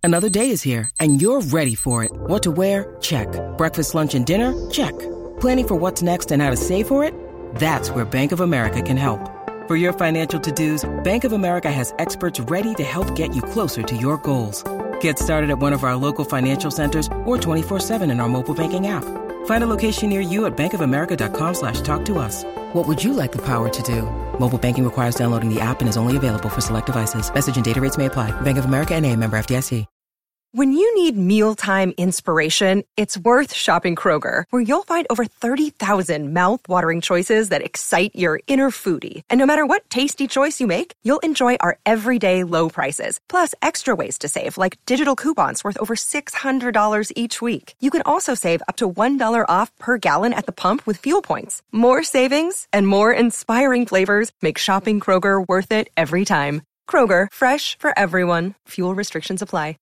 Another day is here, and you're ready for it. What to wear? Check. Breakfast, lunch, and dinner? Check. Planning for what's next and how to save for it? That's where Bank of America can help. For your financial to-dos, Bank of America has experts ready to help get you closer to your goals. Get started at one of our local financial centers or 24/7 in our mobile banking app. Find a location near you at bankofamerica.com/talktous. What would you like the power to do? Mobile banking requires downloading the app and is only available for select devices. Message and data rates may apply. Bank of America N.A., member FDIC. When you need mealtime inspiration, it's worth shopping Kroger, where you'll find over 30,000 mouth-watering choices that excite your inner foodie. And no matter what tasty choice you make, you'll enjoy our everyday low prices, plus extra ways to save, like digital coupons worth over $600 each week. You can also save up to $1 off per gallon at the pump with fuel points. More savings and more inspiring flavors make shopping Kroger worth it every time. Kroger, fresh for everyone. Fuel restrictions apply.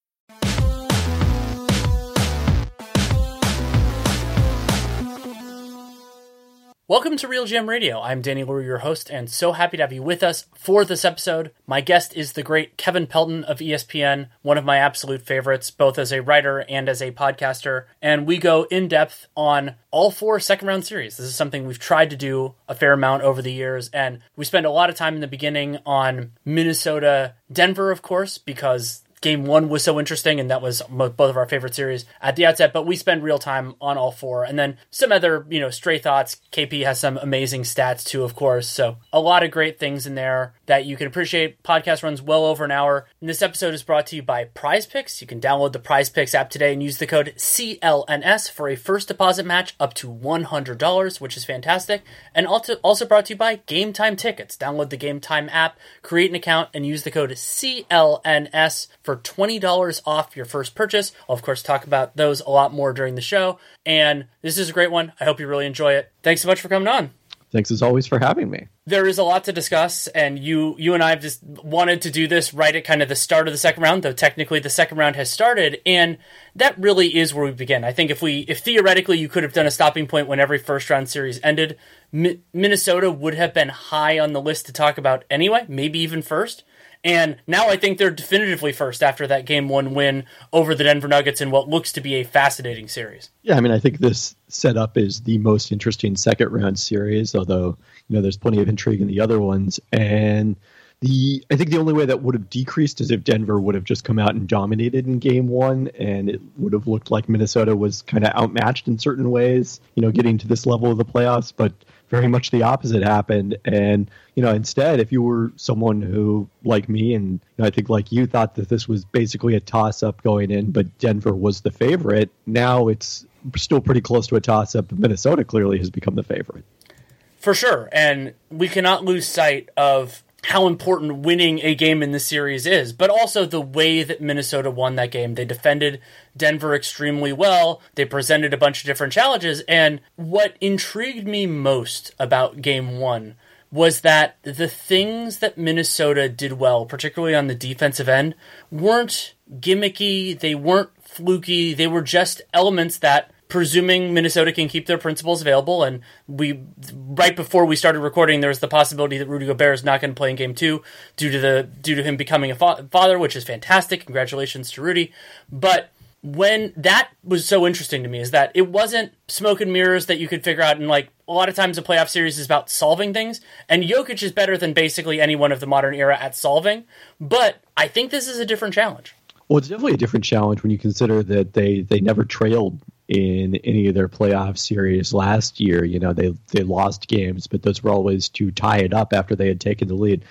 Welcome to Real Jam Radio. I'm Danny LaRue, your host, and so happy to have you with us for this episode. My guest is the great Kevin Pelton of ESPN, one of my absolute favorites, both as a writer and as a podcaster. And we go in depth on all 4 second-round series. This is something we've tried to do a fair amount over the years, and we spend a lot of time in the beginning on Minnesota-Denver, of course, because Game 1 was so interesting, and that was both of our favorite series at the outset, but we spend real time on all 4. And then some other, stray thoughts. KP has some amazing stats too, of course. So a lot of great things in there that you can appreciate. Podcast runs well over an hour. And this episode is brought to you by Prize Picks. You can download the Prize Picks app today and use the code CLNS for a first deposit match up to $100, which is fantastic. And also brought to you by Game Time Tickets. Download the Game Time app, create an account, and use the code CLNS for $20 off your first purchase. I'll, of course, talk about those a lot more during the show. And this is a great one. I hope you really enjoy it. Thanks so much for coming on. Thanks as always for having me. There is a lot to discuss, and you and I have just wanted to do this right at kind of the start of the second round, though technically the second round has started, and that really is where we begin. I think if theoretically you could have done a stopping point when every first round series ended, Minnesota would have been high on the list to talk about anyway, maybe even first. And now I think they're definitively first after that Game 1 win over the Denver Nuggets in what looks to be a fascinating series. Yeah, I think this setup is the most interesting second round series, although, there's plenty of intrigue in the other ones. And I think the only way that would have decreased is if Denver would have just come out and dominated in Game 1, and it would have looked like Minnesota was kind of outmatched in certain ways, getting to this level of the playoffs. But very much the opposite happened. And, instead, if you were someone who, like me, and I think like you, thought that this was basically a toss-up going in, but Denver was the favorite, now it's still pretty close to a toss-up. Minnesota clearly has become the favorite. For sure. And we cannot lose sight of how important winning a game in this series is, but also the way that Minnesota won that game. They defended Denver extremely well. They presented a bunch of different challenges. And what intrigued me most about Game 1 was that the things that Minnesota did well, particularly on the defensive end, weren't gimmicky. They weren't fluky. They were just elements that, presuming Minnesota can keep their principles available, and right before we started recording, there was the possibility that Rudy Gobert is not going to play in Game 2 due to him becoming a father, which is fantastic. Congratulations to Rudy. But when that was so interesting to me is that it wasn't smoke and mirrors that you could figure out, and a lot of times a playoff series is about solving things, and Jokic is better than basically anyone of the modern era at solving. But I think this is a different challenge. Well, it's definitely a different challenge when you consider that they never trailed in any of their playoff series last year. They lost games, but those were always to tie it up after they had taken the lead.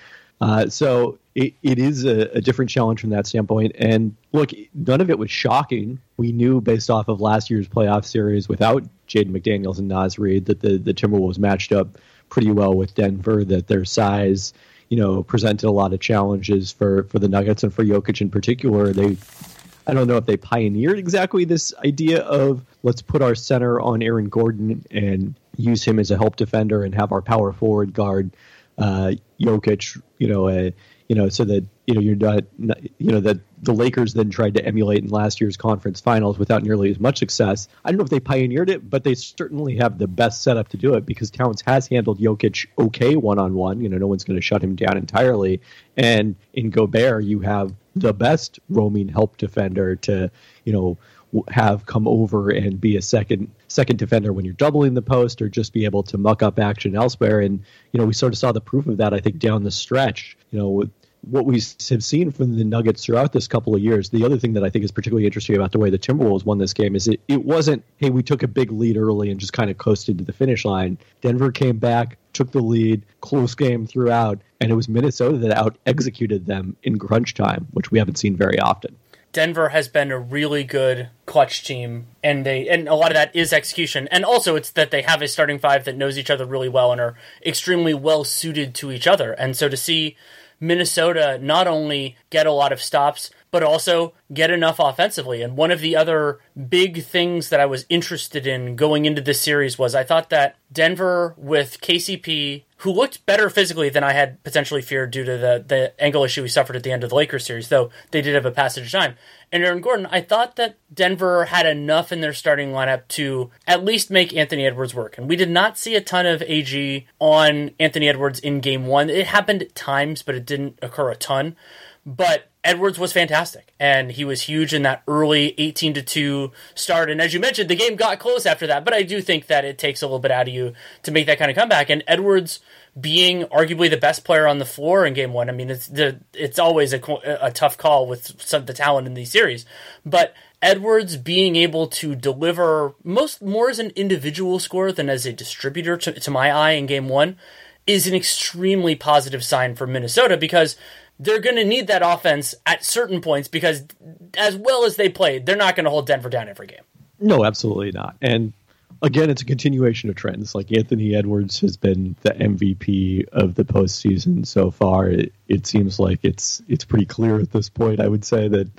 So it is a different challenge from that standpoint. And look, none of it was shocking. We knew based off of last year's playoff series without Jaden McDaniels and Naz Reid that the Timberwolves matched up pretty well with Denver, that their size, presented a lot of challenges for the Nuggets and for Jokic in particular. I don't know if they pioneered exactly this idea of let's put our center on Aaron Gordon and use him as a help defender and have our power forward guard Jokic, so that you're not, that the Lakers then tried to emulate in last year's conference finals without nearly as much success. I don't know if they pioneered it, but they certainly have the best setup to do it because Towns has handled Jokic okay one-on-one. No one's going to shut him down entirely. And in Gobert, you have the best roaming help defender to, have come over and be a second defender when you're doubling the post, or just be able to muck up action elsewhere. And, we sort of saw the proof of that, I think, down the stretch, with what we have seen from the Nuggets throughout this couple of years. The other thing that I think is particularly interesting about the way the Timberwolves won this game is it wasn't, hey, we took a big lead early and just kind of coasted to the finish line. Denver came back, took the lead, close game throughout, and it was Minnesota that out-executed them in crunch time, which we haven't seen very often. Denver has been a really good clutch team, and a lot of that is execution. And also it's that they have a starting five that knows each other really well and are extremely well suited to each other. And so to see Minnesota not only get a lot of stops, but also get enough offensively. And one of the other big things that I was interested in going into this series was I thought that Denver with KCP, who looked better physically than I had potentially feared due to the ankle issue he suffered at the end of the Lakers series, though they did have a passage of time, and Aaron Gordon, I thought that Denver had enough in their starting lineup to at least make Anthony Edwards work. And we did not see a ton of AG on Anthony Edwards in game one. It happened at times, but it didn't occur a ton. But Edwards was fantastic, and he was huge in that early 18-2 start. And as you mentioned, the game got close after that, but I do think that it takes a little bit out of you to make that kind of comeback. And Edwards being arguably the best player on the floor in game one, I mean, it's always a tough call with some of the talent in these series, but Edwards being able to deliver more as an individual scorer than as a distributor to my eye in game one is an extremely positive sign for Minnesota, because they're going to need that offense at certain points, because as well as they played, they're not going to hold Denver down every game. No, absolutely not. And again, it's a continuation of trends. Like Anthony Edwards has been the MVP of the postseason so far. It seems like it's pretty clear at this point. I would say that,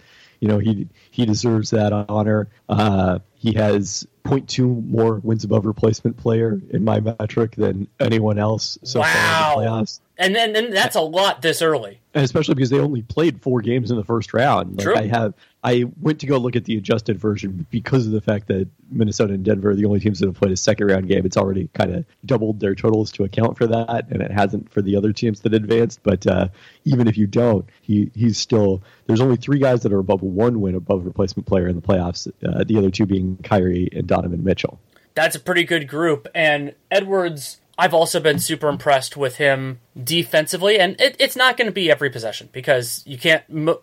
he deserves that honor. He has 0.2 more wins above replacement player in my metric than anyone else so far in the playoffs. And then that's a lot this early. And especially because they only played 4 games in the first round. True. I went to go look at the adjusted version because of the fact that Minnesota and Denver are the only teams that have played a second round game. It's already kind of doubled their totals to account for that, and it hasn't for the other teams that advanced. But even if you don't, he's still, there's only 3 guys that are above 1 win above replacement player in the playoffs. The other 2 being Kyrie and Donovan Mitchell. That's a pretty good group. And Edwards, I've also been super impressed with him defensively, and it's not going to be every possession, because you can't,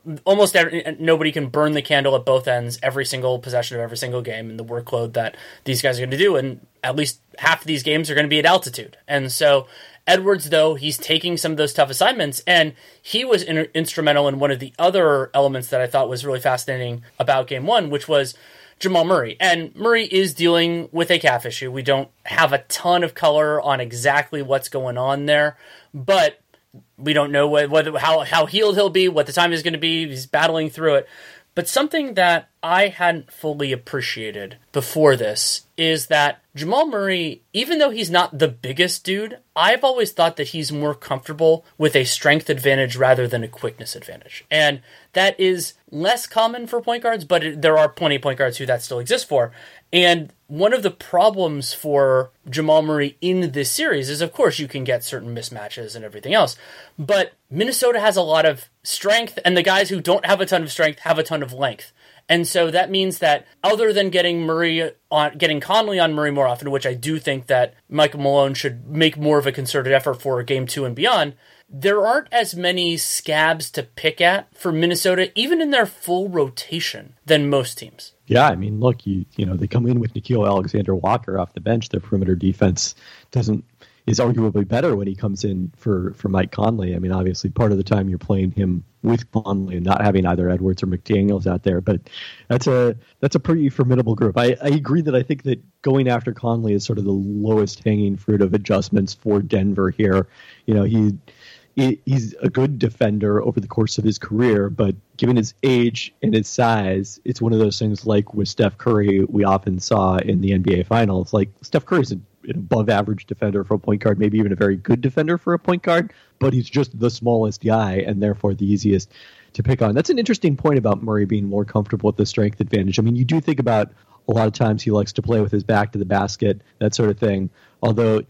nobody can burn the candle at both ends every single possession of every single game, and the workload that these guys are going to do, and at least half of these games are going to be at altitude. And so Edwards, though, he's taking some of those tough assignments, and he was instrumental in one of the other elements that I thought was really fascinating about game one, which was Jamal Murray. And Murray is dealing with a calf issue. We don't have a ton of color on exactly what's going on there, but we don't know how healed he'll be, what the time is going to be. He's battling through it. But something that I hadn't fully appreciated before this is that Jamal Murray, even though he's not the biggest dude, I've always thought that he's more comfortable with a strength advantage rather than a quickness advantage. And that is less common for point guards, but there are plenty of point guards who that still exists for. And one of the problems for Jamal Murray in this series is, of course, you can get certain mismatches and everything else. But Minnesota has a lot of strength, and the guys who don't have a ton of strength have a ton of length. And so that means that other than getting Conley on Murray more often, which I do think that Michael Malone should make more of a concerted effort for game 2 and beyond, there aren't as many scabs to pick at for Minnesota, even in their full rotation, than most teams. Yeah, I mean, look, they come in with Nickeil Alexander-Walker off the bench. Their perimeter defense is arguably better when he comes in for Mike Conley. I mean, obviously, part of the time you're playing him with Conley and not having either Edwards or McDaniels out there, but that's a pretty formidable group. I agree that I think that going after Conley is sort of the lowest hanging fruit of adjustments for Denver here. He's a good defender over the course of his career, but given his age and his size, it's one of those things like with Steph Curry we often saw in the NBA Finals. Like, Steph Curry's an above-average defender for a point guard, maybe even a very good defender for a point guard, but he's just the smallest guy and therefore the easiest to pick on. That's an interesting point about Murray being more comfortable with the strength advantage. I mean, you do think about a lot of times he likes to play with his back to the basket, that sort of thing. Although,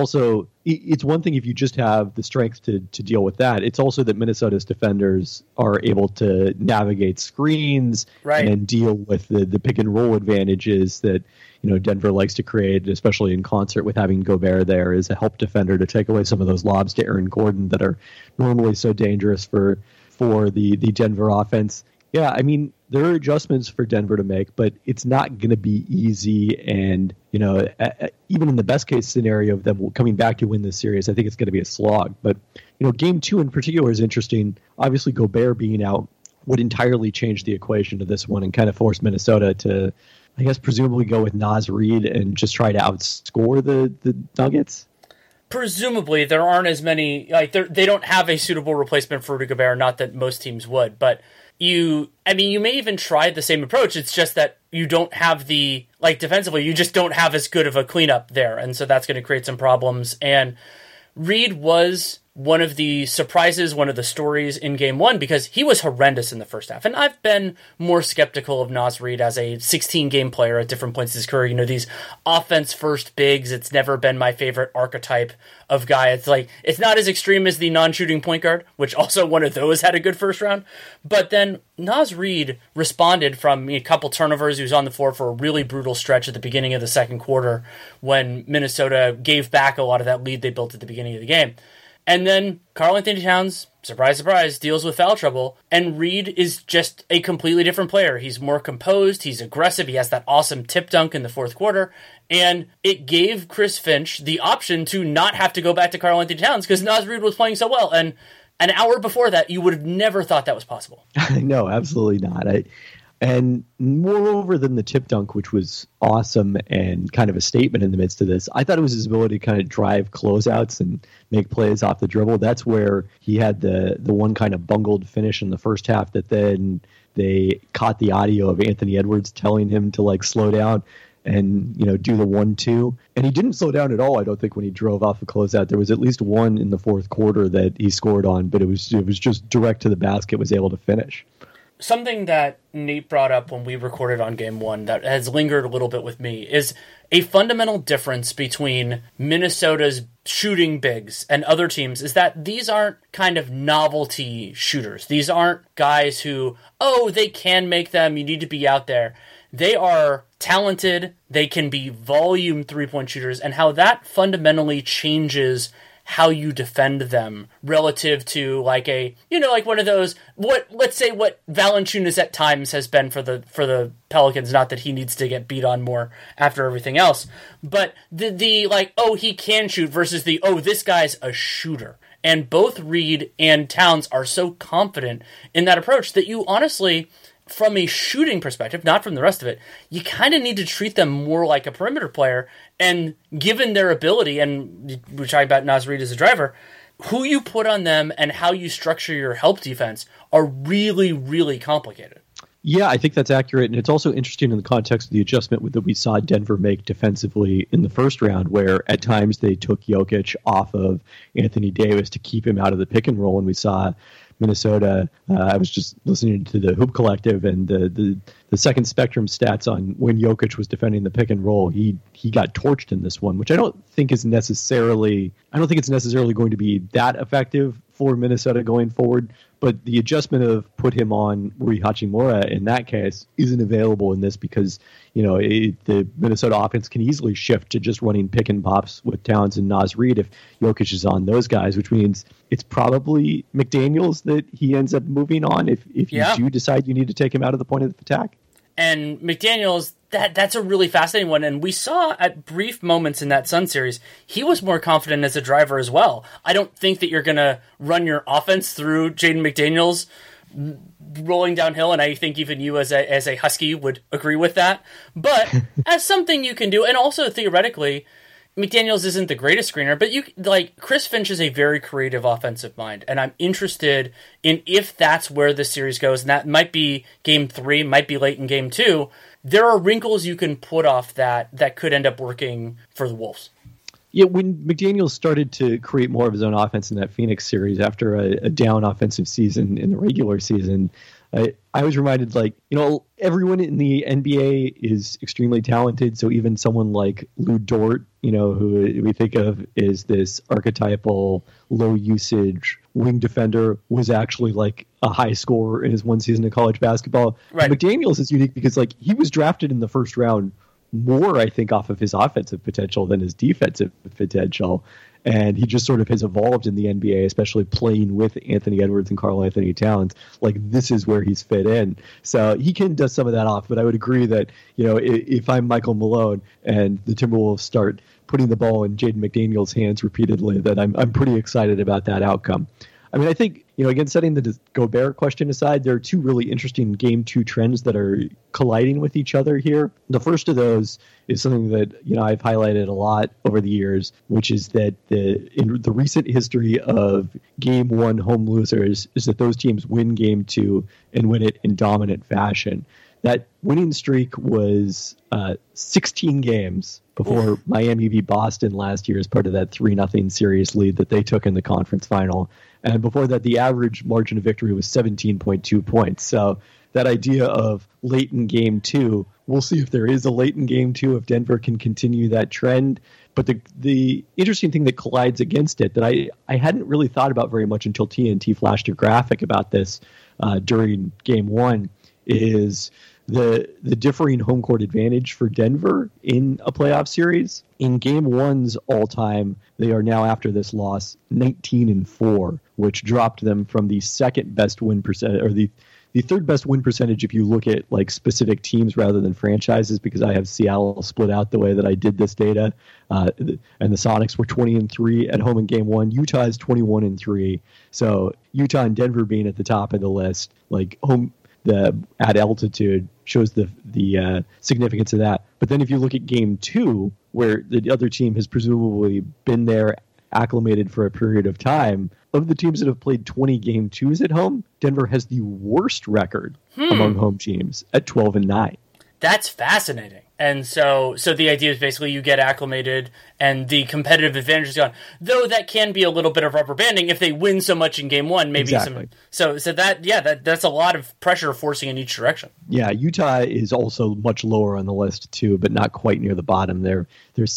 it's one thing if you just have the strength to deal with that. It's also that Minnesota's defenders are able to navigate screens and deal with the pick and roll advantages that, Denver likes to create, especially in concert with having Gobert there as a help defender to take away some of those lobs to Aaron Gordon that are normally so dangerous for the Denver offense. Yeah, I mean, there are adjustments for Denver to make, but it's not going to be easy. And, even in the best case scenario of them coming back to win this series, I think it's going to be a slog. But, game 2 in particular is interesting. Obviously, Gobert being out would entirely change the equation to this one and kind of force Minnesota to, I guess, presumably go with Naz Reid and just try to outscore the Nuggets. Presumably, there aren't as many, they don't have a suitable replacement for Rudy Gobert, not that most teams would, but you may even try the same approach. It's just that you don't have defensively, you just don't have as good of a cleanup there. And so that's going to create some problems. And Reid was one of the surprises, one of the stories in game 1, because he was horrendous in the first half. And I've been more skeptical of Naz Reid as a 16-game player at different points in his career. These offense-first bigs, it's never been my favorite archetype of guy. It's not as extreme as the non-shooting point guard, which also one of those had a good first round. But then Naz Reid responded from a couple turnovers. He was on the floor for a really brutal stretch at the beginning of the second quarter when Minnesota gave back a lot of that lead they built at the beginning of the game. And then Karl-Anthony Towns, surprise, surprise, deals with foul trouble. And Reid is just a completely different player. He's more composed. He's aggressive. He has that awesome tip dunk in the fourth quarter. And it gave Chris Finch the option to not have to go back to Karl-Anthony Towns because Naz Reid was playing so well. And an hour before that, you would have never thought that was possible. No, absolutely not. And moreover than the tip dunk, which was awesome and kind of a statement in the midst of this, I thought it was his ability to kind of drive closeouts and make plays off the dribble. That's where he had the one kind of bungled finish in the first half that then they caught the audio of Anthony Edwards telling him to slow down and, do the 1-2. And he didn't slow down at all, I don't think, when he drove off the closeout. There was at least one in the fourth quarter that he scored on, but it was just direct to the basket, was able to finish. Something that Nate brought up when we recorded on game 1 that has lingered a little bit with me is a fundamental difference between Minnesota's shooting bigs and other teams is that these aren't kind of novelty shooters. These aren't guys who, they can make them, you need to be out there. They are talented, they can be volume three-point shooters, and how that fundamentally changes how you defend them relative to one of those, let's say what Valanciunas at times has been for the Pelicans. Not that he needs to get beat on more after everything else, but he can shoot versus this guy's a shooter. And both Reid and Towns are so confident in that approach that you honestly, from a shooting perspective, not from the rest of it, you kind of need to treat them more like a perimeter player. And given their ability, and we're talking about Naz Reid as a driver, who you put on them and how you structure your help defense are really, really complicated. Yeah, I think that's accurate. And it's also interesting in the context of the adjustment that we saw Denver make defensively in the first round, where at times they took Jokic off of Anthony Davis to keep him out of the pick and roll. And we saw Minnesota, I was just listening to the Hoop Collective and the second spectrum stats on when Jokic was defending the pick and roll. He got torched in this one, which I don't think it's necessarily going to be that effective for Minnesota going forward. But the adjustment of put him on Rui Hachimura in that case isn't available in this because, the Minnesota offense can easily shift to just running pick and pops with Towns and Naz Reid if Jokic is on those guys, which means it's probably McDaniels that he ends up moving on if you do decide you need to take him out of the point of attack. And McDaniels, that's a really fascinating one. And we saw at brief moments in that Sun series, he was more confident as a driver as well. I don't think that you're going to run your offense through Jaden McDaniels rolling downhill, and I think even you as a Husky would agree with that. But as something you can do, and also theoretically, McDaniels isn't the greatest screener, but Chris Finch is a very creative offensive mind, and I'm interested in if that's where the series goes, and that might be game 3, might be late in game 2. There are wrinkles you can put off that could end up working for the Wolves. Yeah, when McDaniels started to create more of his own offense in that Phoenix series after a down offensive season in the regular season, I was reminded, like, everyone in the NBA is extremely talented. So even someone like Lou Dort, who we think of as this archetypal low usage wing defender, was actually like a high scorer in his one season of college basketball. Right. McDaniels is unique because like he was drafted in the first round more, I think, off of his offensive potential than his defensive potential. And he just sort of has evolved in the NBA, especially playing with Anthony Edwards and Karl Anthony Towns. Like, this is where he's fit in. So he can dust some of that off. But I would agree that, if I'm Michael Malone and the Timberwolves start putting the ball in Jaden McDaniels' hands repeatedly, that I'm pretty excited about that outcome. I mean, I think, again, setting the Gobert question aside, there are two really interesting Game 2 trends that are colliding with each other here. The first of those is something that, I've highlighted a lot over the years, which is that in the recent history of Game 1 home losers is that those teams win Game 2 and win it in dominant fashion. That winning streak was 16 games before Miami beat Boston last year as part of that 3-0 series lead that they took in the conference final. And before that, the average margin of victory was 17.2 points. So that idea of late in Game 2, we'll see if there is a late in Game 2, if Denver can continue that trend. But the interesting thing that collides against it that I hadn't really thought about very much until TNT flashed a graphic about this during Game 1 is the differing home court advantage for Denver in a playoff series. In Game 1's all-time, they are now, after this loss, 19-4, which dropped them from the second best win percentage, or the third best win percentage if you look at like specific teams rather than franchises, because I have Seattle split out the way that I did this data. And the Sonics were 20-3 at home in Game 1. Utah is 21-3. So Utah and Denver being at the top of the list, like home at altitude, shows the significance of that. But then if you look at Game 2, where the other team has presumably been there, acclimated for a period of time, of the teams that have played 20 Game 2s at home, Denver has the worst record among home teams at 12-9. That's fascinating. And so the idea is basically you get acclimated and the competitive advantage is gone. Though that can be a little bit of rubber banding if they win so much in Game 1, maybe exactly. That's a lot of pressure forcing in each direction. Yeah, Utah is also much lower on the list too, but not quite near the bottom. They're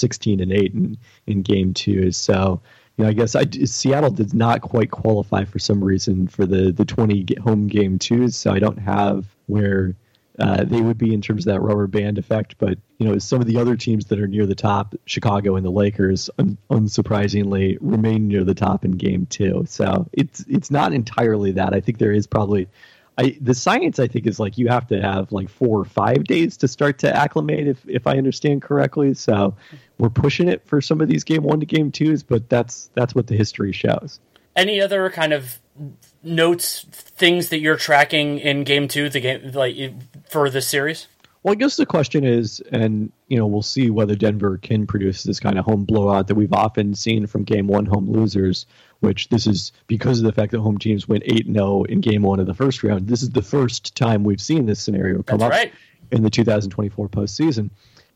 16-8 in Game 2. So I guess Seattle did not quite qualify for some reason for the 20 home Game 2s, so I don't have where they would be in terms of that rubber band effect. But, some of the other teams that are near the top, Chicago and the Lakers, unsurprisingly, remain near the top in Game 2. So it's not entirely that. I think there is probably... the science, I think, is like you have to have like 4 or 5 days to start to acclimate, if I understand correctly. So we're pushing it for some of these Game 1 to Game 2s, but that's what the history shows. Any other kind of notes, things that you're tracking in Game 2, the game for this series? Well, I guess the question is, and we'll see whether Denver can produce this kind of home blowout that we've often seen from Game 1 home losers, which this is because of the fact that home teams went 8-0 in Game 1 of the first round. This is the first time we've seen this scenario come up in the 2024 postseason.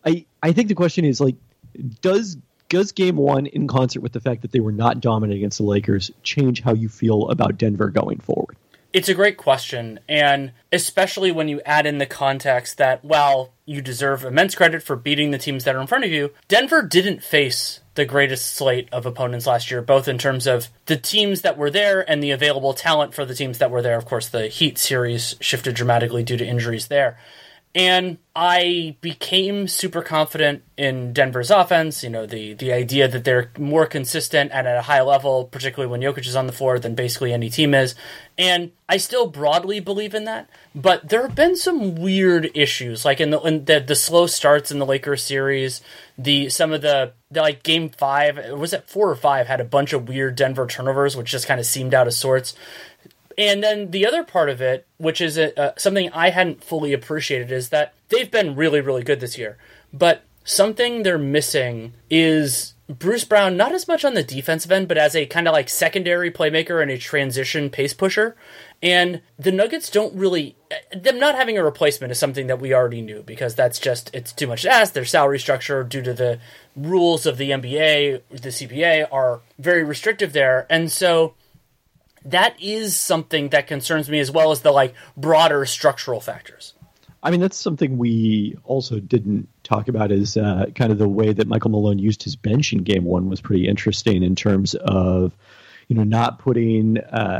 I think the question is, like, does Game 1, in concert with the fact that they were not dominant against the Lakers, change how you feel about Denver going forward? It's a great question, and especially when you add in the context that, while you deserve immense credit for beating the teams that are in front of you, Denver didn't face the greatest slate of opponents last year, both in terms of the teams that were there and the available talent for the teams that were there. Of course, the Heat series shifted dramatically due to injuries there. And I became super confident in Denver's offense, the idea that they're more consistent and at a high level, particularly when Jokic is on the floor, than basically any team is. And I still broadly believe in that. But there have been some weird issues, like in the slow starts in the Lakers series, some of the Game 5, was it 4 or 5, had a bunch of weird Denver turnovers, which just kind of seemed out of sorts. And then the other part of it, which is something I hadn't fully appreciated, is that they've been really, really good this year. But something they're missing is Bruce Brown, not as much on the defensive end, but as a kind of like secondary playmaker and a transition pace pusher. And the Nuggets don't really... Them not having a replacement is something that we already knew, because it's too much to ask. Their salary structure, due to the rules of the NBA, the CBA, are very restrictive there. And so that is something that concerns me, as well as the like broader structural factors. I mean, that's something we also didn't talk about, is kind of the way that Michael Malone used his bench in game one was pretty interesting in terms of, not putting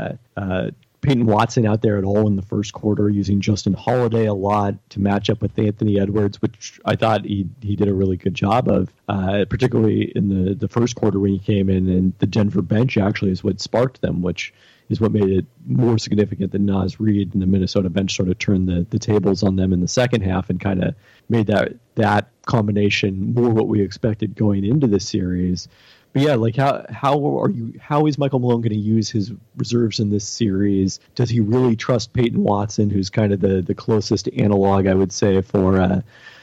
Peyton Watson out there at all in the first quarter, using Justin Holiday a lot to match up with Anthony Edwards, which I thought he did a really good job of, particularly in the first quarter when he came in. And the Denver bench actually is what sparked them, which is what made it more significant than Naz Reid and the Minnesota bench sort of turned the tables on them in the second half and kind of made that combination more what we expected going into the series. But yeah, like how is Michael Malone going to use his reserves in this series? Does he really trust Peyton Watson, who's kind of the closest analog, I would say, for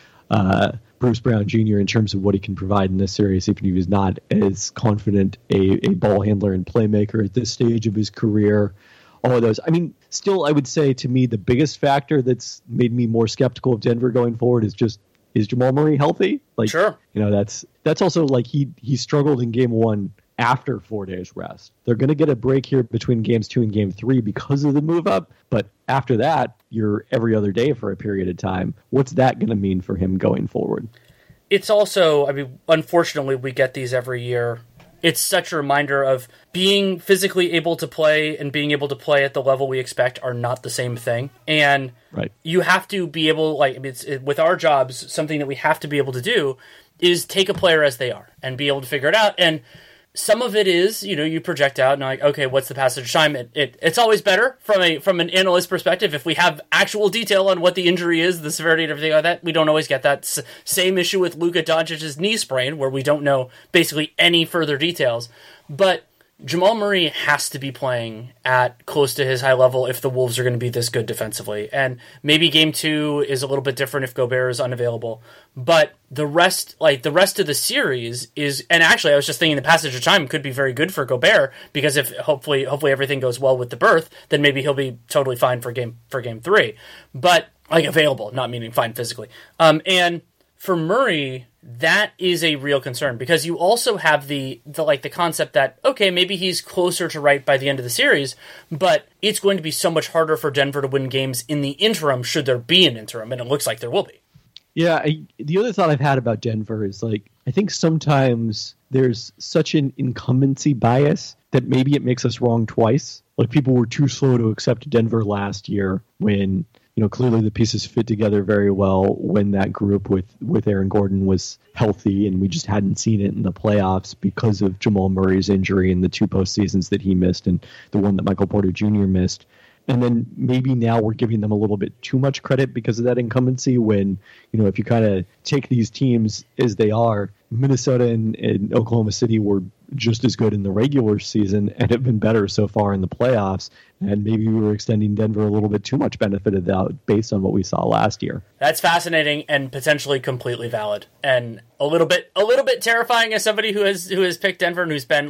Bruce Brown Jr. in terms of what he can provide in this series, even if he's not as confident a ball handler and playmaker at this stage of his career? All of those. I mean, still, I would say to me the biggest factor that's made me more skeptical of Denver going forward is Jamal Murray healthy? Like, sure. That's also like he struggled in game one after 4 days rest. They're going to get a break here between games 2 and game 3 because of the move up. But after that, you're every other day for a period of time. What's that going to mean for him going forward? It's also, I mean, unfortunately, we get these every year. It's such a reminder of being physically able to play and being able to play at the level we expect are not the same thing. And right. You have to be able, with our jobs, something that we have to be able to do is take a player as they are and be able to figure it out. And some of it is, you project out and like, okay, what's the passage of time? It's always better from an analyst perspective if we have actual detail on what the injury is, the severity and everything like that. We don't always get that. Same issue with Luka Doncic's knee sprain, where we don't know basically any further details. But Jamal Murray has to be playing at close to his high level if the Wolves are going to be this good defensively. And maybe game 2 is a little bit different if Gobert is unavailable. But the rest of the series is, and actually I was just thinking the passage of time could be very good for Gobert, because if hopefully everything goes well with the birth, then maybe he'll be totally fine for game 3. But available, not meaning fine physically. And for Murray, that is a real concern, because you also have the concept that, okay, maybe he's closer to right by the end of the series, but it's going to be so much harder for Denver to win games in the interim, should there be an interim, and it looks like there will be. Yeah, the other thought I've had about Denver is, I think sometimes there's such an incumbency bias that maybe it makes us wrong twice. Like, people were too slow to accept Denver last year when, clearly the pieces fit together very well when that group with Aaron Gordon was healthy, and we just hadn't seen it in the playoffs because of Jamal Murray's injury in the 2 postseasons that he missed and the one that Michael Porter Jr. missed. And then maybe now we're giving them a little bit too much credit because of that incumbency, when, if you kind of take these teams as they are, Minnesota and Oklahoma City were just as good in the regular season and have been better so far in the playoffs. And maybe we were extending Denver a little bit too much benefit of doubt based on what we saw last year. That's fascinating and potentially completely valid, and a little bit terrifying as somebody who has picked Denver and who's been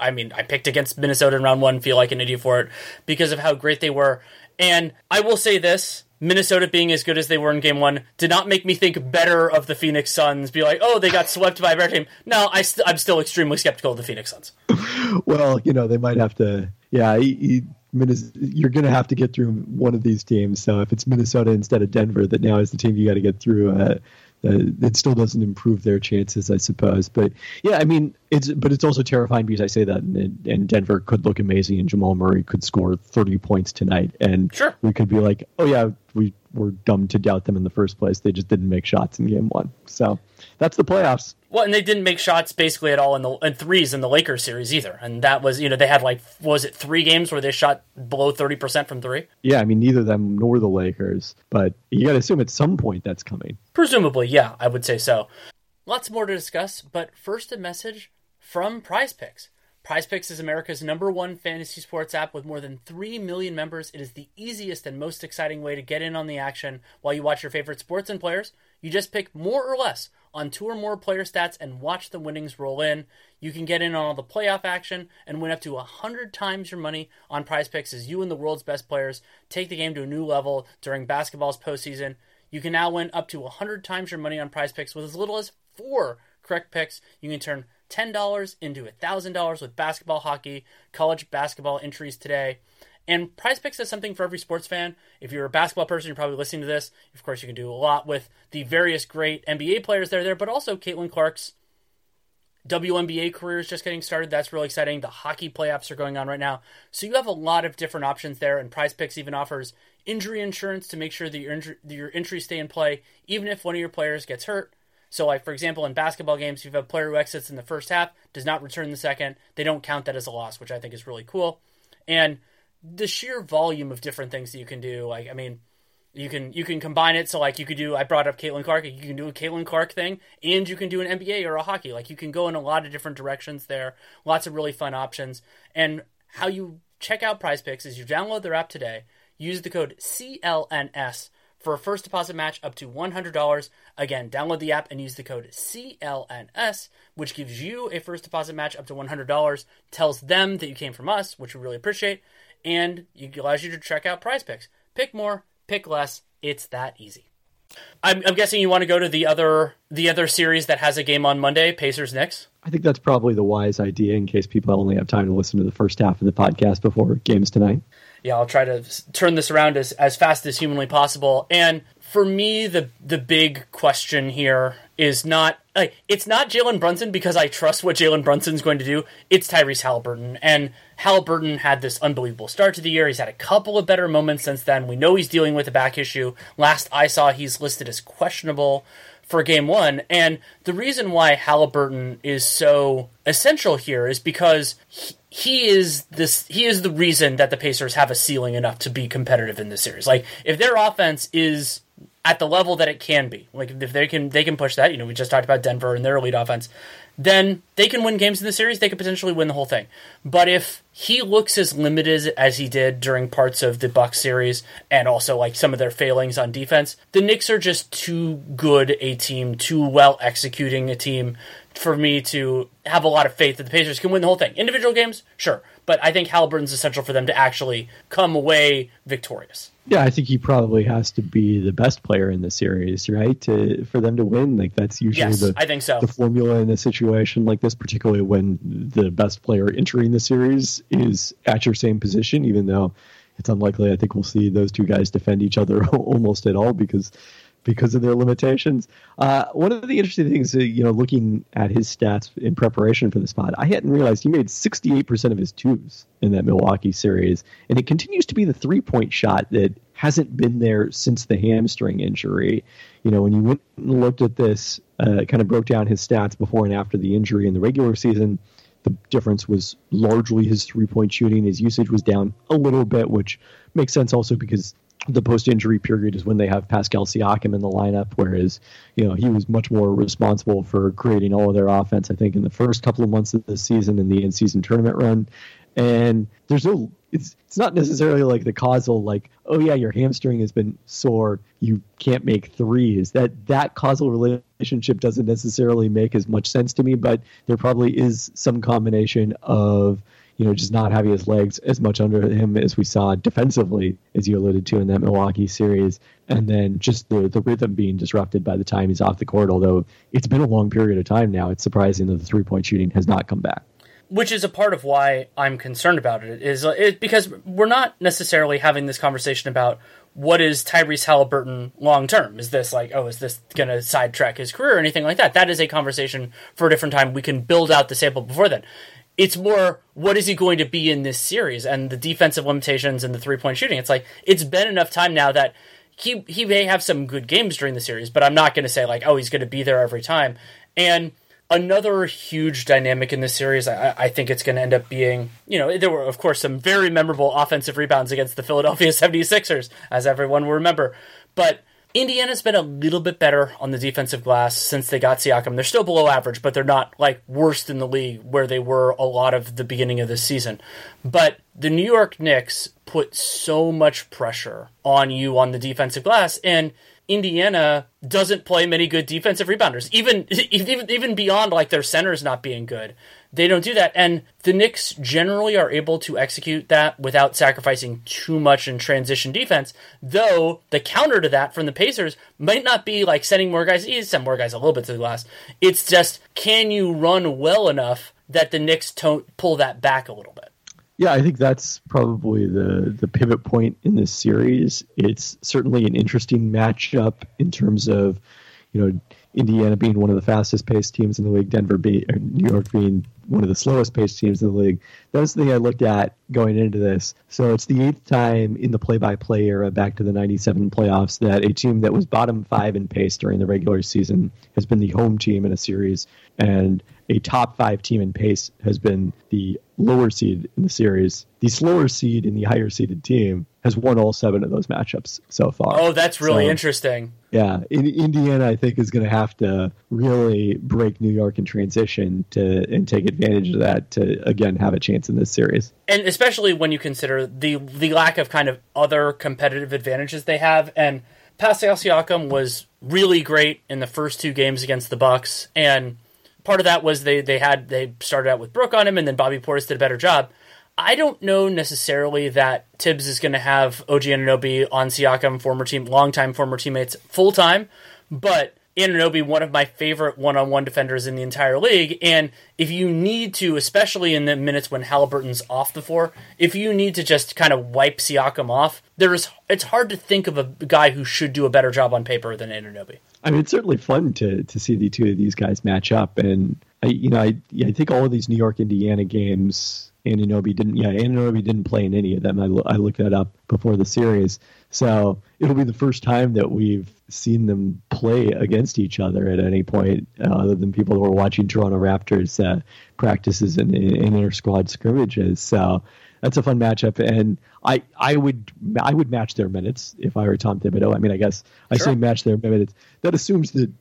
I picked against Minnesota in round 1, feel like an idiot for it because of how great they were. And I will say this, Minnesota being as good as they were in game 1 did not make me think better of the Phoenix Suns, be like, oh, they got swept by a better team. No, I'm still extremely skeptical of the Phoenix Suns. Well, they might have to, you're going to have to get through one of these teams. So if it's Minnesota instead of Denver, that now is the team you got to get through. It still doesn't improve their chances, I suppose. But yeah, I mean, it's also terrifying because I say that, and Denver could look amazing, and Jamal Murray could score 30 points tonight, and sure, we could be like, oh yeah, we were dumb to doubt them in the first place. They just didn't make shots in game 1. So that's the playoffs. Well, and they didn't make shots basically at all in threes in the Lakers series either. And that was, they had 3 games where they shot below 30% from 3? Yeah, I mean, neither them nor the Lakers. But you got to assume at some point that's coming. Presumably, yeah, I would say so. Lots more to discuss, but first a message from Prize Picks. Prize Picks is America's #1 fantasy sports app with more than 3 million members. It is the easiest and most exciting way to get in on the action while you watch your favorite sports and players. You just pick more or less on 2 or more player stats and watch the winnings roll in. You can get in on all the playoff action and win up to 100 times your money on Prize Picks as you and the world's best players take the game to a new level during basketball's postseason. You can now win up to 100 times your money on Prize Picks with as little as 4 correct picks. You can turn $10 into $1,000 with basketball, hockey, college basketball entries today. And PrizePicks has something for every sports fan. If you're a basketball person, you're probably listening to this. Of course, you can do a lot with the various great NBA players that are there, but also Caitlin Clark's WNBA career is just getting started. That's really exciting. The hockey playoffs are going on right now. So you have a lot of different options there, and PrizePicks even offers injury insurance to make sure that your entries stay in play, even if one of your players gets hurt. So, like, for example, in basketball games, if you have a player who exits in the first half, does not return in the second, they don't count that as a loss, which I think is really cool. And the sheer volume of different things that you can do, like, I mean, you can combine it. So, like, you could do, I brought up Caitlin Clark, you can do a Caitlin Clark thing, and you can do an NBA or a hockey. Like, you can go in a lot of different directions there. Lots of really fun options. And how you check out PrizePicks is you download their app today, use the code CLNS for a first deposit match up to $100. Again, download the app and use the code CLNS, which gives you a first deposit match up to $100, tells them that you came from us, which we really appreciate, and it allows you to check out PrizePicks. Pick more, pick less. It's that easy. I'm guessing you want to go to the other series that has a game on Monday, Pacers-Knicks? I think that's probably the wise idea in case people only have time to listen to the first half of the podcast before games tonight. Yeah, I'll try to turn this around as fast as humanly possible. And for me, the big question here is not, like, it's not Jalen Brunson because I trust what Jalen Brunson's going to do. It's Tyrese Haliburton. And Haliburton had this unbelievable start to the year. He's had a couple of better moments since then. We know he's dealing with a back issue. Last I saw, he's listed as questionable for game one. And the reason why Haliburton is so essential here is because he is the reason that the Pacers have a ceiling enough to be competitive in this series. Like, if their offense is at the level that it can be, like if they can push that, we just talked about Denver and their elite offense, then they can win games in the series. They could potentially win the whole thing. But if he looks as limited as he did during parts of the Bucks series and also like some of their failings on defense, the Knicks are just too good a team, too well executing a team for me to have a lot of faith that the Pacers can win the whole thing. Individual games, sure. But I think Haliburton's essential for them to actually come away victorious. Yeah, I think he probably has to be the best player in the series, right? For them to win. Like, that's usually I think so. The formula in a situation like this, particularly when the best player entering the series is at your same position, even though it's unlikely. I think we'll see those two guys defend each other almost at all because of their limitations. One of the interesting things, looking at his stats in preparation for the spot, I hadn't realized he made 68% of his twos in that Milwaukee series, and it continues to be the three-point shot that hasn't been there since the hamstring injury. When you went and looked at this, kind of broke down his stats before and after the injury in the regular season, the difference was largely his three-point shooting. His usage was down a little bit, which makes sense also because the post-injury period is when they have Pascal Siakam in the lineup, whereas, he was much more responsible for creating all of their offense, I think, in the first couple of months of the season in the in-season tournament run. And it's not necessarily like the causal, like, oh yeah, your hamstring has been sore, you can't make threes. That causal relationship doesn't necessarily make as much sense to me, but there probably is some combination of, just not having his legs as much under him as we saw defensively, as you alluded to in that Milwaukee series, and then just the rhythm being disrupted by the time he's off the court, although it's been a long period of time now. It's surprising that the three-point shooting has not come back. Which is a part of why I'm concerned about it, is because we're not necessarily having this conversation about what is Tyrese Haliburton long-term. Is this is this going to sidetrack his career or anything like that? That is a conversation for a different time. We can build out the sample before then. It's more, what is he going to be in this series and the defensive limitations and the three-point shooting. It's like, it's been enough time now that he may have some good games during the series, but I'm not going to say he's going to be there every time. And another huge dynamic in this series, I think it's going to end up being, there were, of course, some very memorable offensive rebounds against the Philadelphia 76ers, as everyone will remember. But Indiana's been a little bit better on the defensive glass since they got Siakam. They're still below average, but they're not worst in the league where they were a lot of the beginning of this season. But the New York Knicks put so much pressure on you on the defensive glass, and Indiana doesn't play many good defensive rebounders, even beyond like their centers not being good. They don't do that, and the Knicks generally are able to execute that without sacrificing too much in transition defense, though the counter to that from the Pacers might not be like sending more guys. You send more guys a little bit to the glass. It's just, can you run well enough that the Knicks don't pull that back a little bit? Yeah, I think that's probably the pivot point in this series. It's certainly an interesting matchup in terms of, Indiana being one of the fastest paced teams in the league, New York being one of the slowest paced teams in the league. That was the thing I looked at going into this. So it's the 8th time in the play-by-play era back to the 97 playoffs that a team that was bottom 5 in pace during the regular season has been the home team in a series, and a top 5 team in pace has been the lower seed in the series. The slower seed and the higher seeded team has won all 7 of those matchups so far. Oh, that's really interesting. Yeah, Indiana, I think, is going to have to really break New York in transition and take advantage of that to, again, have a chance in this series. And especially when you consider the lack of kind of other competitive advantages they have. And Pascal Siakam was really great in the first 2 games against the Bucks, and part of that was they started out with Brooke on him, and then Bobby Portis did a better job. I don't know necessarily that Tibbs is going to have OG Anunoby on Siakam, longtime former teammates, full time, but Anunoby, one of my favorite one-on-one defenders in the entire league, and if you need to, especially in the minutes when Halliburton's off the floor, if you need to just kind of wipe Siakam off, it's hard to think of a guy who should do a better job on paper than Anunoby. I mean, it's certainly fun to see the two of these guys match up, and I think all of these New York Indiana games, Anunoby didn't play in any of them. I looked that up before the series, so it'll be the first time that we've seen them play against each other at any point, other than people who are watching Toronto Raptors practices and inter-squad scrimmages. So that's a fun matchup, and I would match their minutes if I were Tom Thibodeau. I mean, I guess I say match their minutes. That assumes that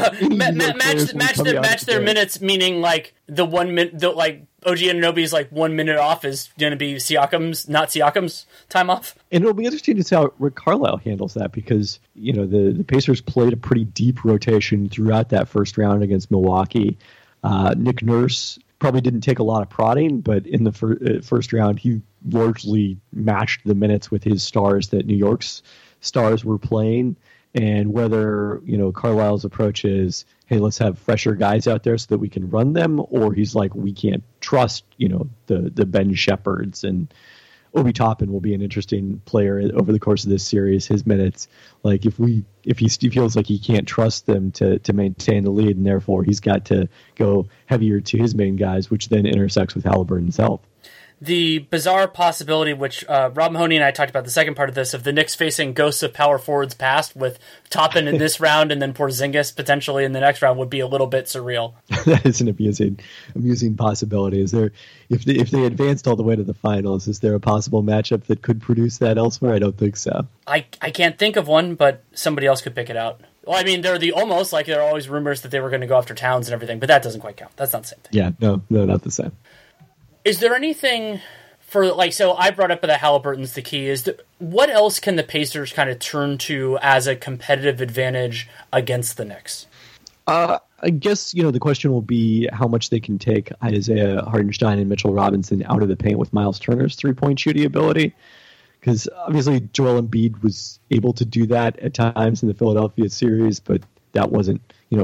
match their minutes, meaning like the 1 minute, like OG Anunoby's like 1 minute off is going to be not Siakam's time off. And it'll be interesting to see how Rick Carlisle handles that, because the Pacers played a pretty deep rotation throughout that first round against Milwaukee. Nick Nurse probably didn't take a lot of prodding, but in the first round, he largely matched the minutes with his stars that New York's stars were playing. And whether, Carlisle's approach is, hey, let's have fresher guys out there so that we can run them, or he's like, we can't trust, the Ben Shepherds, and Obi Toppin will be an interesting player over the course of this series. His minutes, like if he feels like he can't trust them to maintain the lead, and therefore he's got to go heavier to his main guys, which then intersects with Halliburton's health. The bizarre possibility, which Rob Mahoney and I talked about the second part of this, of the Knicks facing ghosts of power forwards past with Toppin in this round and then Porzingis potentially in the next round, would be a little bit surreal. That is an amusing possibility. Is there, if they advanced all the way to the finals, is there a possible matchup that could produce that elsewhere? I don't think so. I can't think of one, but somebody else could pick it out. Well, I mean, there are always rumors that they were going to go after Towns and everything, but that doesn't quite count. That's not the same thing. Yeah, no, not the same. Is there anything so I brought up that Halliburton's the key. What else can the Pacers kind of turn to as a competitive advantage against the Knicks? I guess, the question will be how much they can take Isaiah Hartenstein and Mitchell Robinson out of the paint with Miles Turner's three-point shooting ability. Because obviously Joel Embiid was able to do that at times in the Philadelphia series, but that wasn't,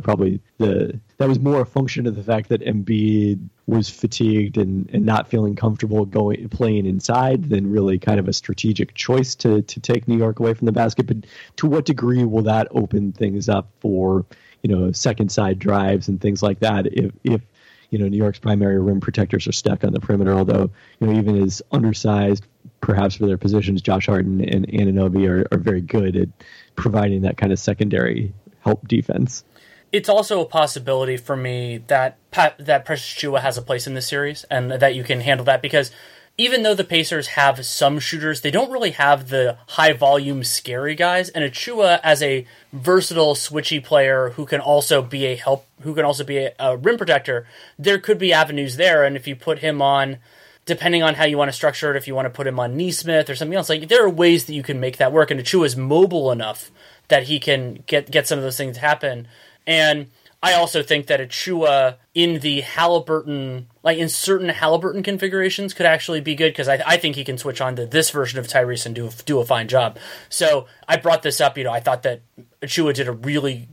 that was more a function of the fact that Embiid was fatigued and not feeling comfortable playing inside than really kind of a strategic choice to take New York away from the basket. But to what degree will that open things up for, second side drives and things like that if New York's primary rim protectors are stuck on the perimeter, although, even as undersized, perhaps for their positions, Josh Harden and Anunoby are very good at providing that kind of secondary help defense. It's also a possibility for me that Precious Achiuwa has a place in this series and that you can handle that, because even though the Pacers have some shooters, they don't really have the high-volume, scary guys. And Achiuwa, as a versatile, switchy player who can also be a rim protector, there could be avenues there. And if you put him on, depending on how you want to structure it, if you want to put him on Nesmith or something else, like there are ways that you can make that work. And Achiuwa is mobile enough that he can get some of those things to happen. And I also think that Achiuwa in the Halliburton, like in certain Halliburton configurations, could actually be good, because I think he can switch on to this version of Tyrese and do a fine job. So I brought this up. I thought that Achiuwa did really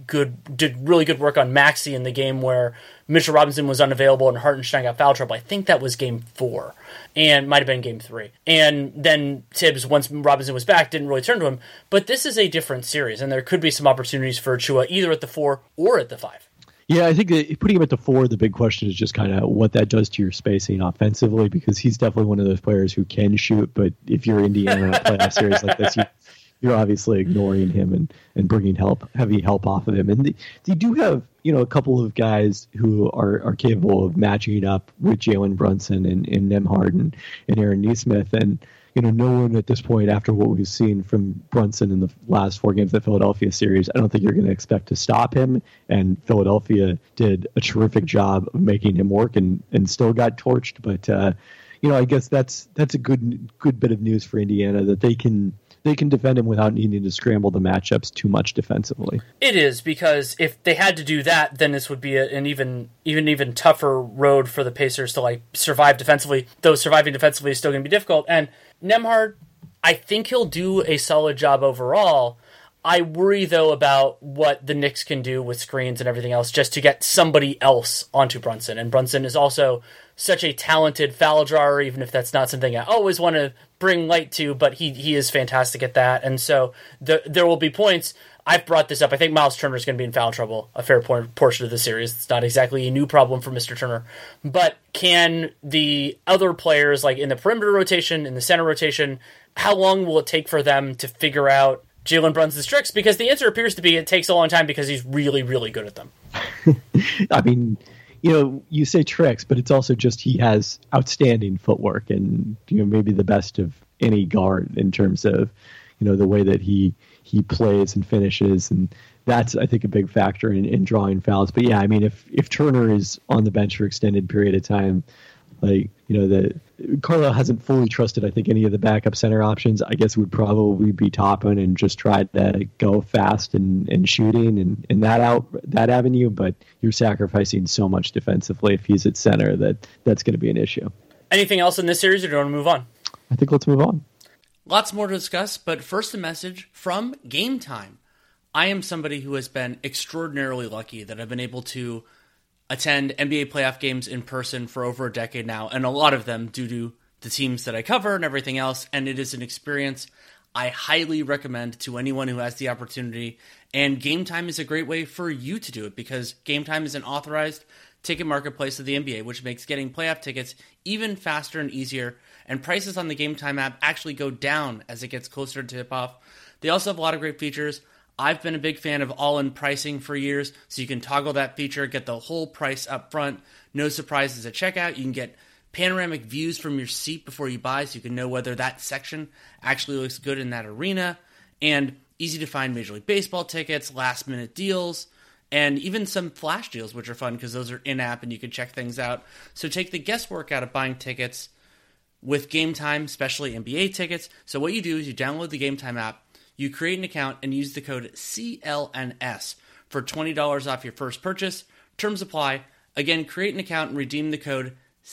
good work on Maxey in the game where Mitchell Robinson was unavailable and Hartenstein got foul trouble. I think that was game 4, and might have been game 3. And then Tibbs, once Robinson was back, didn't really turn to him. But this is a different series, and there could be some opportunities for Achiuwa either at the 4 or at the 5. Yeah, I think that putting him at the 4, the big question is just kind of what that does to your spacing offensively, because he's definitely one of those players who can shoot, but if you're Indiana in a playoff series like this, you're obviously ignoring him and bringing heavy help off of him. And they do have, a couple of guys who are capable of matching up with Jalen Brunson and Nembhard and Aaron Nesmith. And, no one at this point, after what we've seen from Brunson in the last 4 games of the Philadelphia series, I don't think you're going to expect to stop him. And Philadelphia did a terrific job of making him work and still got torched. But, I guess that's a good bit of news for Indiana, that they can defend him without needing to scramble the matchups too much defensively. It is, because if they had to do that, then this would be an even tougher road for the Pacers to survive defensively. Though surviving defensively is still going to be difficult. And Nembhard, I think he'll do a solid job overall. I worry, though, about what the Knicks can do with screens and everything else just to get somebody else onto Brunson. And Brunson is also such a talented foul drawer, even if that's not something I always want to bring light to, but he is fantastic at that. And so there will be points. I've brought this up. I think Miles Turner is going to be in foul trouble a fair portion of the series. It's not exactly a new problem for Mr. Turner. But can the other players, like in the perimeter rotation, in the center rotation, how long will it take for them to figure out Jalen Brunson's tricks? Because the answer appears to be it takes a long time, because he's really, really good at them. I mean, you say tricks, but it's also just he has outstanding footwork and, maybe the best of any guard in terms of, the way that he plays and finishes. And that's, I think, a big factor in drawing fouls. But yeah, I mean, if Turner is on the bench for extended period of time, Carlisle hasn't fully trusted, I think, any of the backup center options. I guess it would probably be Toppin and just try to go fast and shooting and that avenue. But you're sacrificing so much defensively if he's at center that's going to be an issue. Anything else in this series, or do you want to move on? I think let's move on. Lots more to discuss, but first a message from Game Time. I am somebody who has been extraordinarily lucky that I've been able to attend NBA playoff games in person for over a decade now, and a lot of them due to the teams that I cover and everything else, and it is an experience I highly recommend to anyone who has the opportunity, and Game Time is a great way for you to do it, because Game Time is an authorized ticket marketplace of the NBA, which makes getting playoff tickets even faster and easier, and prices on the Game Time app actually go down as it gets closer to tip-off. They also have a lot of great features. I've been a big fan of all-in pricing for years, so you can toggle that feature, get the whole price up front, no surprises at checkout. You can get panoramic views from your seat before you buy, so you can know whether that section actually looks good in that arena, and easy to find Major League Baseball tickets, last-minute deals, and even some flash deals, which are fun because those are in-app and you can check things out. So take the guesswork out of buying tickets with Game Time, especially NBA tickets. So what you do is you download the Game Time app, you create an account, and use the code CLNS for $20 off your first purchase. Terms apply. Again, create an account and redeem the code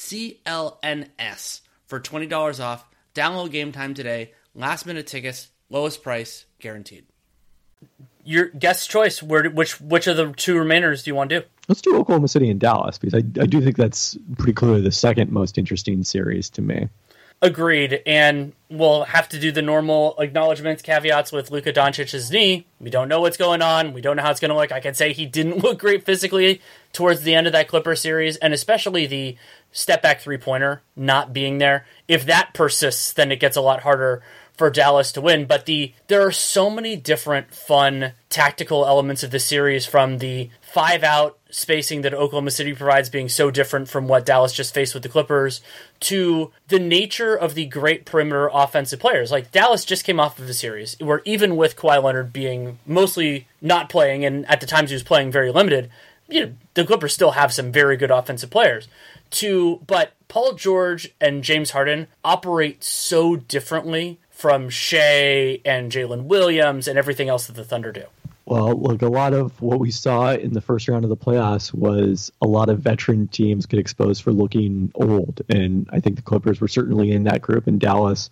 CLNS for $20 off. Download Game Time today. Last-minute tickets, lowest price, guaranteed. Your guest choice. Which of the two remainers do you want to do? Let's do Oklahoma City and Dallas, because I do think that's pretty clearly the second most interesting series to me. Agreed, and we'll have to do the normal acknowledgments, caveats with Luka Doncic's knee. We don't know what's going on. We don't know how it's going to look. I can say he didn't look great physically towards the end of that Clipper series, and especially the step-back three-pointer not being there. If that persists, then it gets a lot harder for Dallas to win. But there are so many different fun tactical elements of the series, from the 5-out spacing that Oklahoma City provides being so different from what Dallas just faced with the Clippers, to the nature of the great perimeter offensive players. Like, Dallas just came off of a series where, even with Kawhi Leonard being mostly not playing, and at the times he was playing very limited, the Clippers still have some very good offensive players. But Paul George and James Harden operate so differently from Shea and Jalen Williams and everything else that the Thunder do. Well, look, a lot of what we saw in the first round of the playoffs was a lot of veteran teams get exposed for looking old. And I think the Clippers were certainly in that group. And Dallas,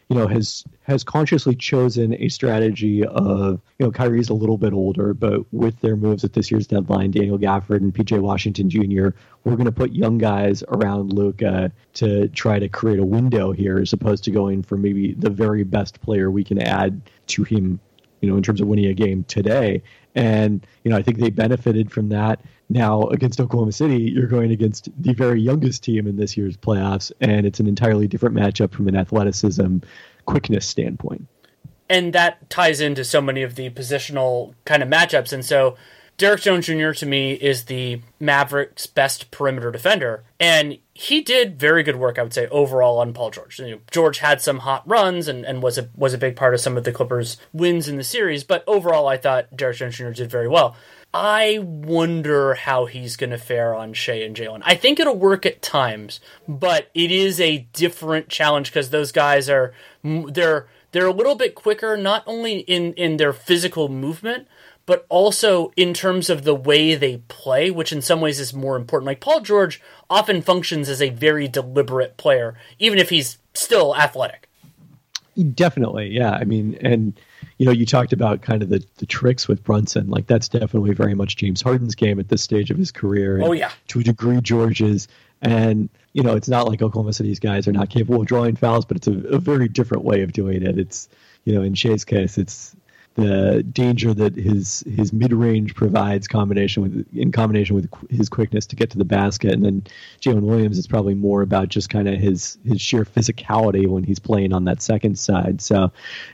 has consciously chosen a strategy of, Kyrie's a little bit older, but with their moves at this year's deadline, Daniel Gafford and PJ Washington Jr., we're going to put young guys around Luka to try to create a window here, as opposed to going for maybe the very best player we can add to him, in terms of winning a game today. And, I think they benefited from that. Now, against Oklahoma City, you're going against the very youngest team in this year's playoffs, and it's an entirely different matchup from an athleticism, quickness standpoint. And that ties into so many of the positional kind of matchups. And so Derek Jones Jr. to me is the Mavericks' best perimeter defender. And he did very good work, I would say, overall on Paul George. George had some hot runs and was a big part of some of the Clippers' wins in the series. But overall, I thought Derek Jones Jr. did very well. I wonder how he's going to fare on Shea and Jalen. I think it'll work at times, but it is a different challenge because those guys they're a little bit quicker, not only in their physical movement, but also in terms of the way they play, which in some ways is more important. Like Paul George often functions as a very deliberate player, even if he's still athletic. Definitely, yeah. I mean, and you talked about kind of the tricks with Brunson. Like that's definitely very much James Harden's game at this stage of his career. Oh yeah, to a degree, George's. And it's not like Oklahoma City's guys are not capable of drawing fouls, but it's a very different way of doing it. It's in Shea's case, it's the danger that his mid-range provides in combination with his quickness to get to the basket. And then Jalen Williams is probably more about just kind of his sheer physicality when he's playing on that second side. So,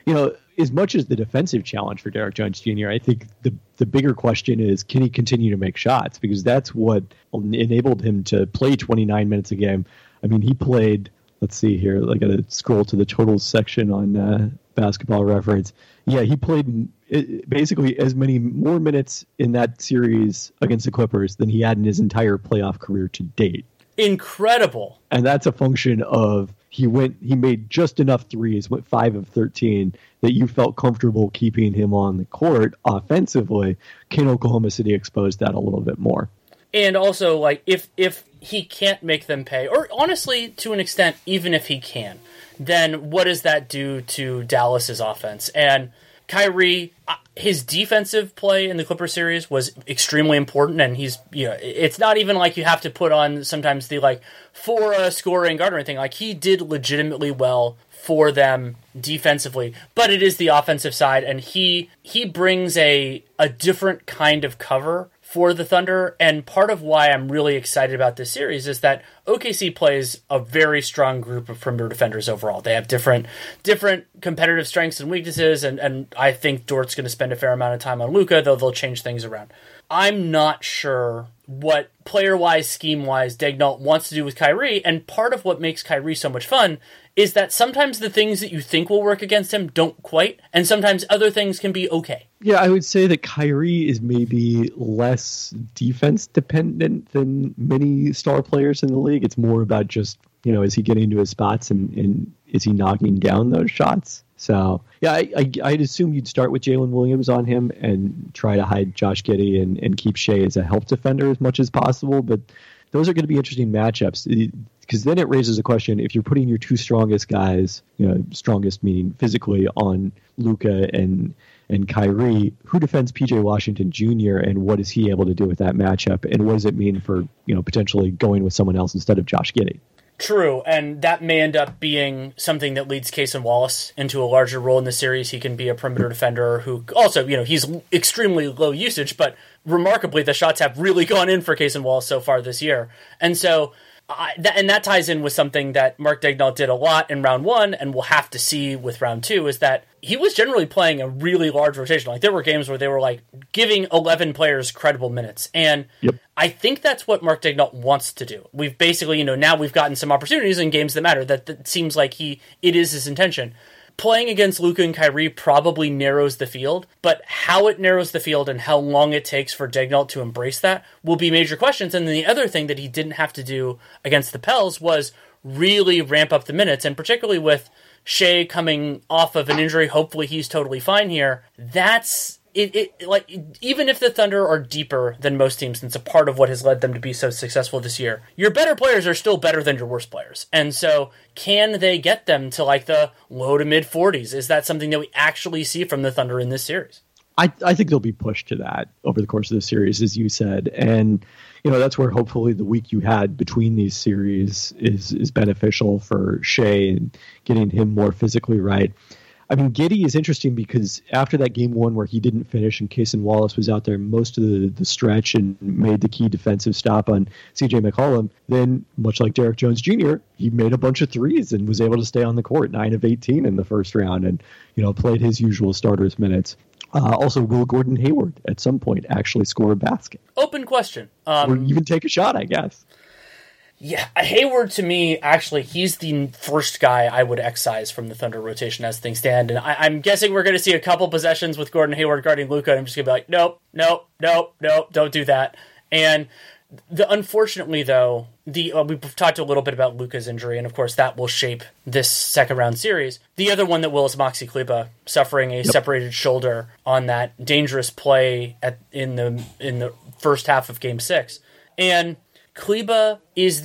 as much as the defensive challenge for Derek Jones Jr., I think the bigger question is, can he continue to make shots? Because that's what enabled him to play 29 minutes a game. I mean, he played, let's see here, I got to scroll to the totals section on Basketball Reference. Yeah, he played basically as many more minutes in that series against the Clippers than he had in his entire playoff career to date. Incredible. And that's a function of he made just enough threes, went 5 of 13, that you felt comfortable keeping him on the court offensively. Can Oklahoma City expose that a little bit more? And also, like, if he can't make them pay, or honestly, to an extent, even if he can, then what does that do to Dallas's offense? And Kyrie, his defensive play in the Clippers series was extremely important, and he's, it's not even like you have to put on sometimes the, for a scoring guard or anything. Like, he did legitimately well for them defensively, but it is the offensive side, and he brings a different kind of cover for the Thunder, and part of why I'm really excited about this series is that OKC plays a very strong group of perimeter defenders overall. They have different competitive strengths and weaknesses, and I think Dort's going to spend a fair amount of time on Luka, though they'll change things around. I'm not sure what player-wise, scheme-wise, Daigneault wants to do with Kyrie, and part of what makes Kyrie so much fun is that sometimes the things that you think will work against him don't quite, and sometimes other things can be okay. Yeah, I would say that Kyrie is maybe less defense dependent than many star players in the league. It's more about just, is he getting to his spots and is he knocking down those shots? So, yeah, I'd assume you'd start with Jalen Williams on him and try to hide Josh Giddey and keep Shea as a help defender as much as possible. But those are going to be interesting matchups, because then it raises a question: if you're putting your two strongest guys, strongest meaning physically, on Luka and Kyrie, who defends PJ Washington Jr. and what is he able to do with that matchup? And what does it mean for, potentially going with someone else instead of Josh Giddey? True, and that may end up being something that leads Cason Wallace into a larger role in the series. He can be a perimeter defender who also, he's extremely low usage, but remarkably, the shots have really gone in for Cason Wallace so far this year. And so, that ties in with something that Mark Daigneault did a lot in round one, and we'll have to see with round two, is that he was generally playing a really large rotation. Like, there were games where they were, giving 11 players credible minutes. And yep. I think that's what Mark Daigneault wants to do. We've basically, now we've gotten some opportunities in games that matter. That seems like it is his intention. Playing against Luka and Kyrie probably narrows the field, but how it narrows the field and how long it takes for Daigneault to embrace that will be major questions. And then the other thing that he didn't have to do against the Pels was really ramp up the minutes, and particularly with Shea coming off of an injury, hopefully he's totally fine here. That's even if the Thunder are deeper than most teams, and it's a part of what has led them to be so successful this year, your better players are still better than your worst players. And so can they get them to like the low to mid 40s? Is that something that we actually see from the Thunder in this series? I think they'll be pushed to that over the course of the series, as you said. And, that's where hopefully the week you had between these series is beneficial for Shea and getting him more physically right. I mean, Giddey is interesting because after that game one where he didn't finish and Cason Wallace was out there most of the stretch and made the key defensive stop on C.J. McCollum, then much like Derek Jones Jr., he made a bunch of threes and was able to stay on the court, 9 of 18 in the first round, and played his usual starters minutes. Also, will Gordon Hayward at some point actually score a basket? Open question. Or even take a shot, I guess. Yeah, Hayward, to me, actually, he's the first guy I would excise from the Thunder rotation as things stand. And I'm guessing we're going to see a couple possessions with Gordon Hayward guarding Luka, and I'm just going to be like, nope, don't do that. And unfortunately, though, we've talked a little bit about Luka's injury, and of course that will shape this second-round series. The other one that will is Maxi Kleber suffering a separated shoulder on that dangerous play in the first half of Game 6. And Kleber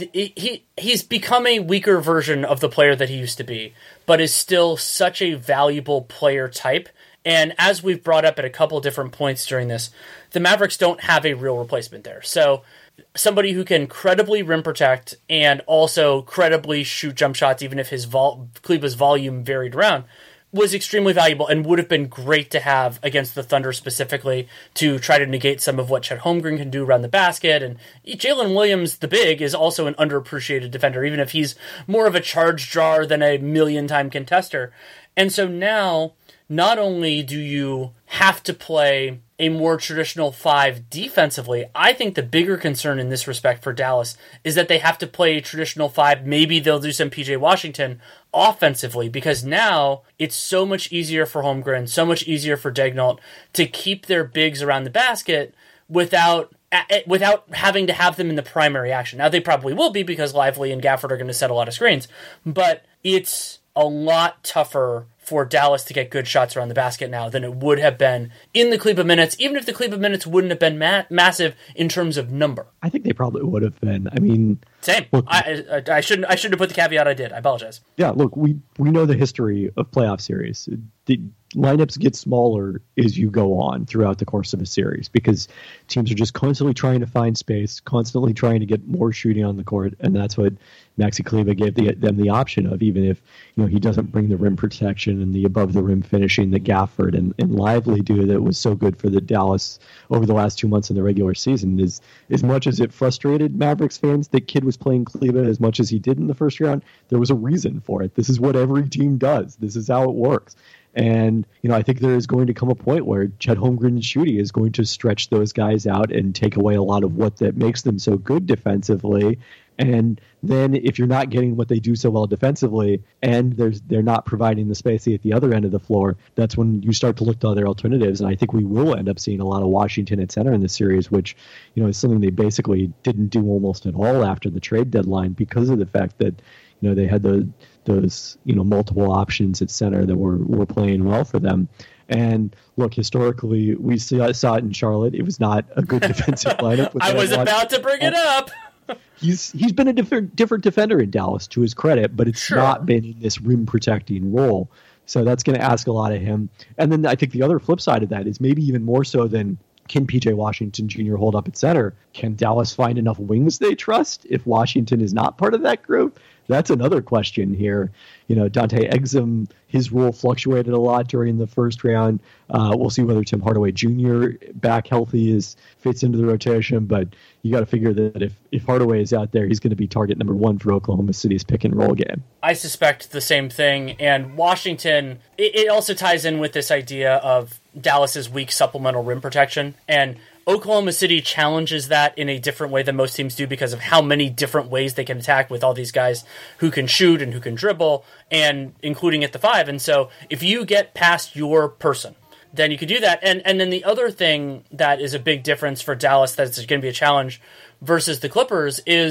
he's become a weaker version of the player that he used to be, but is still such a valuable player type. And as we've brought up at a couple different points during this, the Mavericks don't have a real replacement there. So somebody who can credibly rim protect and also credibly shoot jump shots, even if Kleber's volume varied around, was extremely valuable and would have been great to have against the Thunder specifically to try to negate some of what Chet Holmgren can do around the basket. And Jalen Williams, the big, is also an underappreciated defender, even if he's more of a charge drawer than a million-time contester. And so now, not only do you have to play a more traditional 5 defensively, I think the bigger concern in this respect for Dallas is that they have to play a traditional 5. Maybe they'll do some PJ Washington offensively, because now it's so much easier for Holmgren, so much easier for Daigneault to keep their bigs around the basket without having to have them in the primary action. Now, they probably will be because Lively and Gafford are going to set a lot of screens, but it's a lot tougher for Dallas to get good shots around the basket now than it would have been in the Kleber minutes, even if the Kleber minutes wouldn't have been massive in terms of number. I think they probably would have been. I mean, same. Look, I shouldn't have put the caveat I did. I apologize. Yeah, look, we know the history of playoff series. The lineups get smaller as you go on throughout the course of a series because teams are just constantly trying to find space, constantly trying to get more shooting on the court, and that's what Maxi Kleber gave them the option of, even if he doesn't bring the rim protection and the above the rim finishing that Gafford and Lively do that was so good for the Dallas over the last 2 months in the regular season. Is as much as it frustrated Mavericks fans that Kidd was playing Kleber as much as he did in the first round, there was a reason for it. This is what every team does. This is how it works. And, I think there is going to come a point where Chet Holmgren and Schutte is going to stretch those guys out and take away a lot of what that makes them so good defensively. And then if you're not getting what they do so well defensively and they're not providing the space at the other end of the floor, that's when you start to look to other alternatives. And I think we will end up seeing a lot of Washington at center in this series, which, is something they basically didn't do almost at all after the trade deadline because of the fact that, they had those multiple options at center that were playing well for them. And look, historically, we saw it in Charlotte. It was not a good defensive lineup. I was about to bring it up. He's been a different defender in Dallas, to his credit, but it's not been in this rim protecting role. So that's going to ask a lot of him. And then I think the other flip side of that is maybe even more so than can PJ Washington Jr. hold up at center. Can Dallas find enough wings they trust if Washington is not part of that group? That's another question here. Dante Exum, his role fluctuated a lot during the first round. We'll see whether Tim Hardaway Jr. back healthy fits into the rotation, but you got to figure that if Hardaway is out there, he's going to be target number 1 for Oklahoma City's pick and roll game. I suspect the same thing. And Washington, it also ties in with this idea of Dallas's weak supplemental rim protection. And Oklahoma City challenges that in a different way than most teams do because of how many different ways they can attack with all these guys who can shoot and who can dribble, and including at the 5. And so if you get past your person, then you can do that. And then the other thing that is a big difference for Dallas that's going to be a challenge versus the Clippers is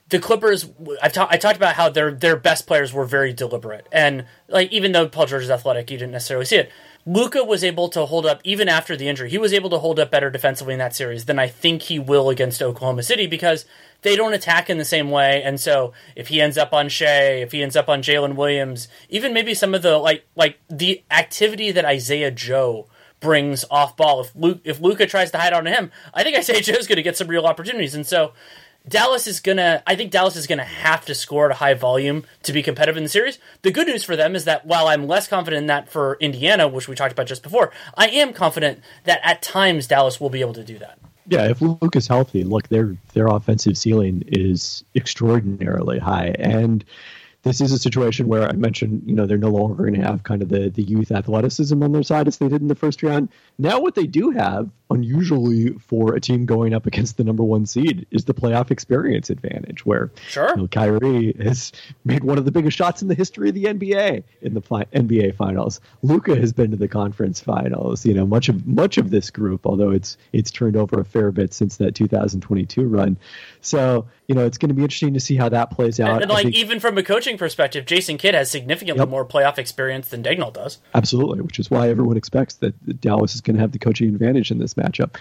the Clippers, I talked about how their best players were very deliberate. And like, even though Paul George is athletic, you didn't necessarily see it. Luka was able to hold up, even after the injury, he was able to hold up better defensively in that series than I think he will against Oklahoma City, because they don't attack in the same way. And so if he ends up on Shea, if he ends up on Jalen Williams, even maybe some of the like the activity that Isaiah Joe brings off ball, if Luka tries to hide on him, I think Isaiah Joe's going to get some real opportunities. And so Dallas is going to have to score at a high volume to be competitive in the series. The good news for them is that while I'm less confident in that for Indiana, which we talked about just before, I am confident that at times Dallas will be able to do that. Yeah, if Luke is healthy, look, their offensive ceiling is extraordinarily high. And this is a situation where I mentioned, they're no longer going to have kind of the youth athleticism on their side as they did in the first round. Now what they do have, unusually for a team going up against the number one seed, is the playoff experience advantage, where Kyrie has made one of the biggest shots in the history of the NBA in the NBA finals. Luka has been to the conference finals. Much of this group, although it's turned over a fair bit since that 2022 run. So, it's going to be interesting to see how that plays out. And even from a coaching perspective, Jason Kidd has significantly more playoff experience than Dagnall does. Absolutely, which is why everyone expects that Dallas is going to have the coaching advantage in this matchup.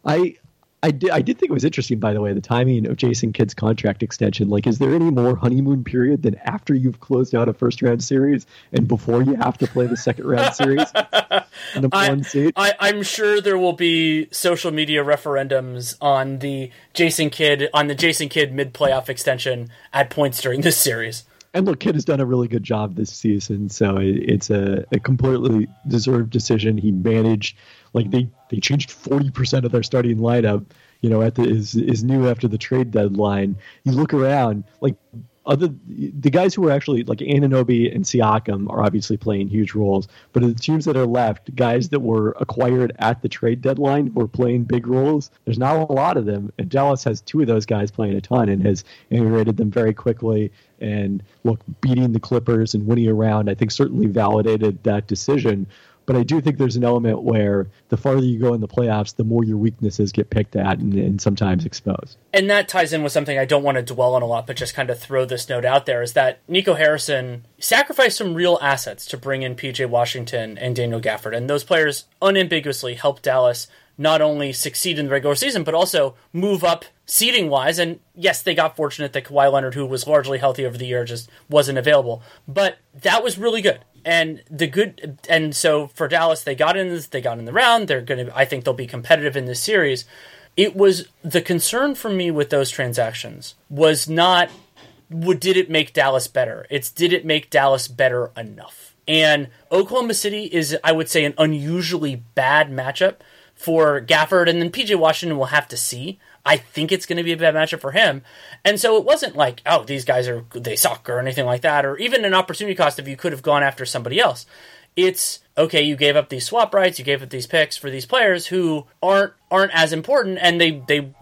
I did think it was interesting, by the way, the timing of Jason Kidd's contract extension. Like, is there any more honeymoon period than after you've closed out a first-round series and before you have to play the second-round series? One seed? I'm sure there will be social media referendums on the Jason Kidd mid-playoff extension at points during this series. And look, Kidd has done a really good job this season, so it's a completely deserved decision. He managed, they changed 40% of their starting lineup, is new after the trade deadline. You look around, the guys who are actually like Anunoby and Siakam are obviously playing huge roles, but of the teams that are left, guys that were acquired at the trade deadline were playing big roles. There's not a lot of them, and Dallas has two of those guys playing a ton and has integrated them very quickly. And look, beating the Clippers and winning a round, I think certainly validated that decision. But I do think there's an element where the farther you go in the playoffs, the more your weaknesses get picked at and sometimes exposed. And that ties in with something I don't want to dwell on a lot, but just kind of throw this note out there, is that Nico Harrison sacrificed some real assets to bring in P.J. Washington and Daniel Gafford. And those players unambiguously helped Dallas not only succeed in the regular season, but also move up seeding-wise. And yes, they got fortunate that Kawhi Leonard, who was largely healthy over the year, just wasn't available. But that was really good. And so for Dallas, they got in the round. I think they'll be competitive in this series. It was the concern for me with those transactions was not, did it make Dallas better? It's, did it make Dallas better enough? And Oklahoma City is, I would say, an unusually bad matchup for Gafford, and then P.J. Washington will have to see. I think it's going to be a bad matchup for him. And so it wasn't like, oh, these guys they suck or anything like that, or even an opportunity cost if you could have gone after somebody else. It's, okay, you gave up these swap rights, you gave up these picks for these players who aren't as important, and they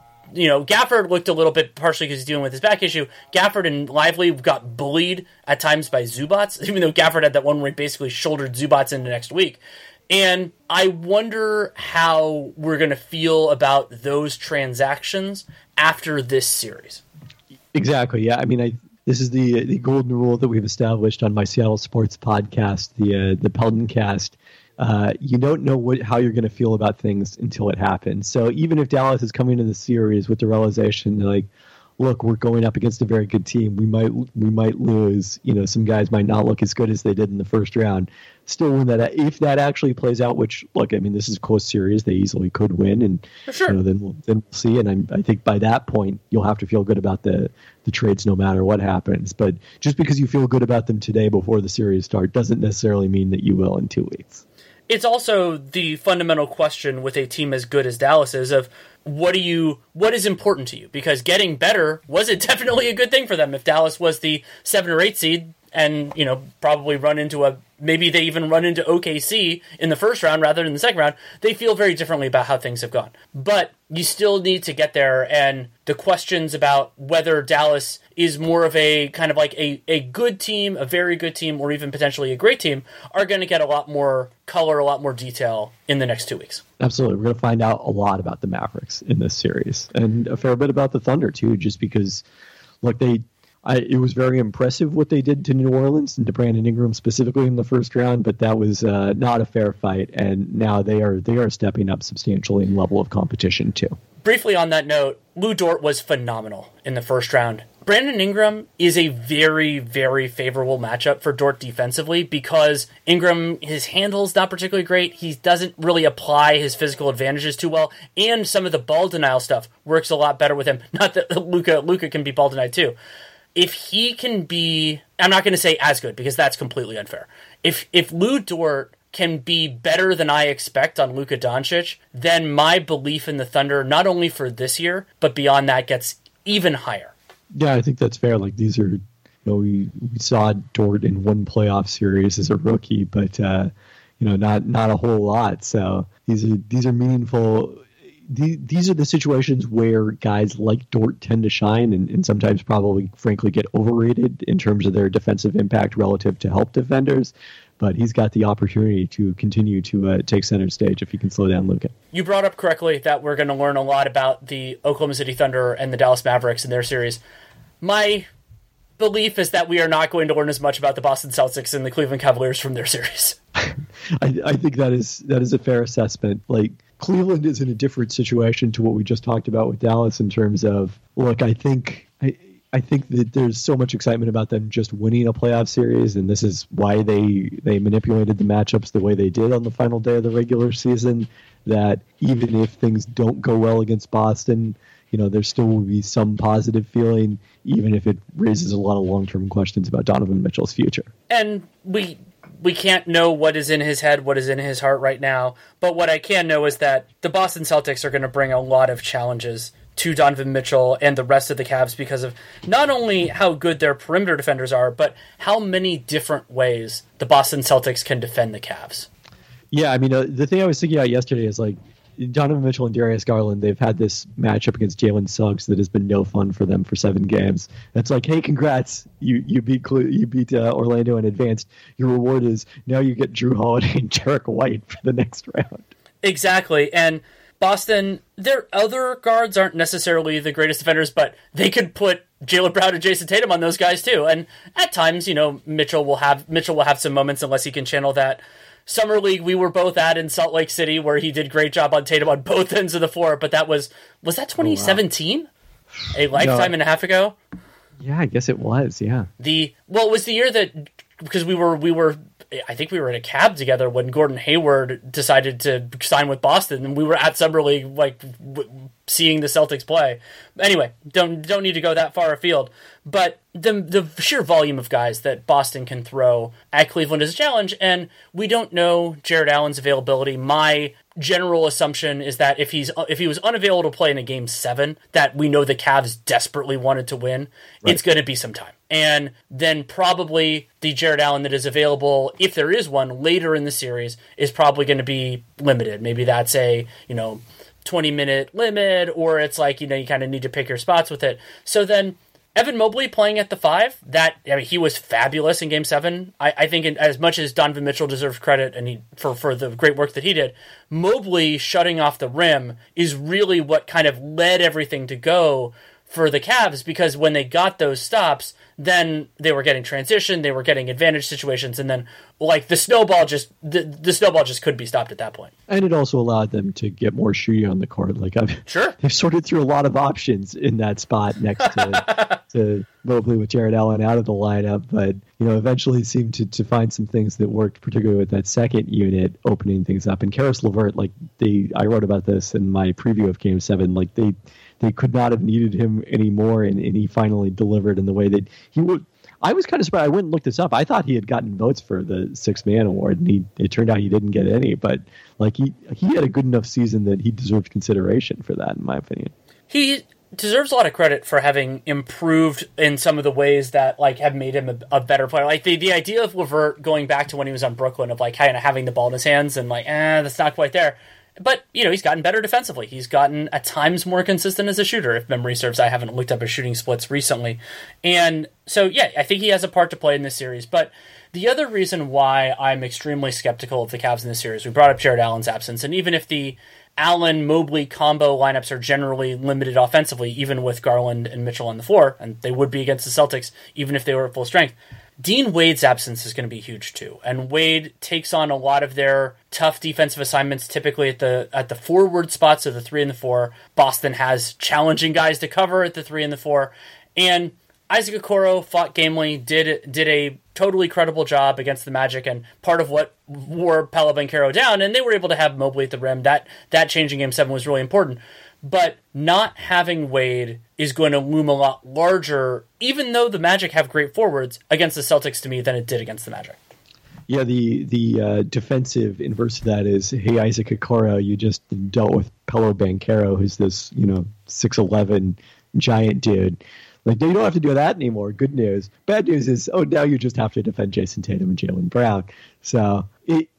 Gafford looked a little bit, partially because he's dealing with his back issue. Gafford and Lively got bullied at times by Zubats, even though Gafford had that one where he basically shouldered Zubats into next week. And I wonder how we're going to feel about those transactions after this series. Exactly. Yeah. I mean, this is the golden rule that we've established on my Seattle sports podcast, the Pelton Cast. You don't know how you're going to feel about things until it happens. So even if Dallas is coming to the series with the realization, like, look, we're going up against a very good team, we might lose. Some guys might not look as good as they did in the first round. Still, if that actually plays out, which, look, I mean, this is a close series, they easily could win, and sure. Then we'll see. And I think by that point, you'll have to feel good about the trades no matter what happens. But just because you feel good about them today before the series starts doesn't necessarily mean that you will in 2 weeks. It's also the fundamental question with a team as good as Dallas is of what is important to you? Because getting better was definitely a good thing for them. If Dallas was the 7 or 8 seed and, probably maybe they even run into OKC in the first round rather than the second round, they feel very differently about how things have gone. But you still need to get there, and the questions about whether Dallas is more of a kind of like a good team, a very good team, or even potentially a great team are going to get a lot more color, a lot more detail in the next 2 weeks. Absolutely. We're going to find out a lot about the Mavericks in this series, and a fair bit about the Thunder too, just because, look, it was very impressive what they did to New Orleans and to Brandon Ingram specifically in the first round, but that was not a fair fight, and now they are stepping up substantially in level of competition too. Briefly on that note, Lou Dort was phenomenal in the first round. Brandon Ingram is a very, very favorable matchup for Dort defensively because Ingram, his handle's not particularly great. He doesn't really apply his physical advantages too well, and some of the ball denial stuff works a lot better with him. Not that Luka can be ball denied too. If he can be, I'm not going to say as good because that's completely unfair. If Lou Dort can be better than I expect on Luka Doncic, then my belief in the Thunder, not only for this year, but beyond that, gets even higher. Yeah, I think that's fair. Like these are, we saw Dort in one playoff series as a rookie, but not a whole lot. So these are meaningful. These are the situations where guys like Dort tend to shine and sometimes probably, frankly, get overrated in terms of their defensive impact relative to help defenders. But he's got the opportunity to continue to take center stage if he can slow down Luka. You brought up correctly that we're going to learn a lot about the Oklahoma City Thunder and the Dallas Mavericks in their series. My belief is that we are not going to learn as much about the Boston Celtics and the Cleveland Cavaliers from their series. I think that is a fair assessment. Like, Cleveland is in a different situation to what we just talked about with Dallas in terms of, look, I think that there's so much excitement about them just winning a playoff series, and this is why they manipulated the matchups the way they did on the final day of the regular season, that even if things don't go well against Boston, there still will be some positive feeling, even if it raises a lot of long-term questions about Donovan Mitchell's future. And we can't know what is in his head, what is in his heart right now, but what I can know is that the Boston Celtics are going to bring a lot of challenges to Donovan Mitchell and the rest of the Cavs because of not only how good their perimeter defenders are, but how many different ways the Boston Celtics can defend the Cavs. Yeah, I mean, the thing I was thinking about yesterday is, like, Donovan Mitchell and Darius Garland, they've had this matchup against Jalen Suggs that has been no fun for them for 7 games. It's like, hey, congrats, you beat Orlando and advanced. Your reward is now you get Drew Holiday and Derek White for the next round. Exactly, and Boston, their other guards aren't necessarily the greatest defenders, but they could put Jaylen Brown and Jason Tatum on those guys too. And at times, Mitchell will have some moments unless he can channel that Summer League we were both at in Salt Lake City where he did great job on Tatum on both ends of the floor. But that was that 2017? Oh, wow. A lifetime and a half ago? Yeah, I guess it was. Yeah. It was the year that, because we were I think we were in a cab together when Gordon Hayward decided to sign with Boston, and we were at Summer League, seeing the Celtics play. Anyway, don't need to go that far afield. But the sheer volume of guys that Boston can throw at Cleveland is a challenge, and we don't know Jared Allen's availability. My general assumption is that if he was unavailable to play in a Game 7 that we know the Cavs desperately wanted to win, right, it's going to be some time. And then probably the Jared Allen that is available, if there is one, later in the series, is probably going to be limited. Maybe that's a 20-minute limit, or it's like, you kind of need to pick your spots with it. So then Evan Mobley playing at the 5, he was fabulous in Game 7. I think as much as Donovan Mitchell deserves credit and for the great work that he did, Mobley shutting off the rim is really what kind of led everything to go for the Cavs, because when they got those stops, then they were getting transition, they were getting advantage situations, and then the snowball just couldn't be stopped at that point. And it also allowed them to get more shooting on the court. Sure, they've sorted through a lot of options in that spot next to Mobley with Jared Allen out of the lineup, but eventually seemed to find some things that worked, particularly with that second unit opening things up. And Karis LeVert, I wrote about this in my preview of Game 7, they could not have needed him anymore, and he finally delivered in the way that he would. I was kind of surprised. I went and looked this up. I thought he had gotten votes for the 6th Man Award, and it turned out he didn't get any. But he had a good enough season that he deserved consideration for that, in my opinion. He deserves a lot of credit for having improved in some of the ways that have made him a better player. The idea of LeVert going back to when he was on Brooklyn of kind of having the ball in his hands and that's not quite there. But, he's gotten better defensively. He's gotten, at times, more consistent as a shooter, if memory serves. I haven't looked up his shooting splits recently. And so, yeah, I think he has a part to play in this series. But the other reason why I'm extremely skeptical of the Cavs in this series, we brought up Jared Allen's absence, and even if the Allen-Mobley combo lineups are generally limited offensively, even with Garland and Mitchell on the floor, and they would be against the Celtics even if they were at full strength. Dean Wade's absence is going to be huge too, and Wade takes on a lot of their tough defensive assignments typically at the forward spots of the 3 and the 4. Boston has challenging guys to cover at the 3 and the 4, and Isaac Okoro fought gamely, did a totally credible job against the Magic, and part of what wore Paolo Banchero down, and they were able to have Mobley at the rim. That change in Game 7 was really important. But not having Wade is going to loom a lot larger, even though the Magic have great forwards, against the Celtics to me than it did against the Magic. Yeah, the defensive inverse of that is, hey, Isaac Okoro, you just dealt with Paolo Banchero, who's this 6'11" giant dude. Like, you don't have to do that anymore. Good news. Bad news is, now you just have to defend Jason Tatum and Jaylen Brown. So,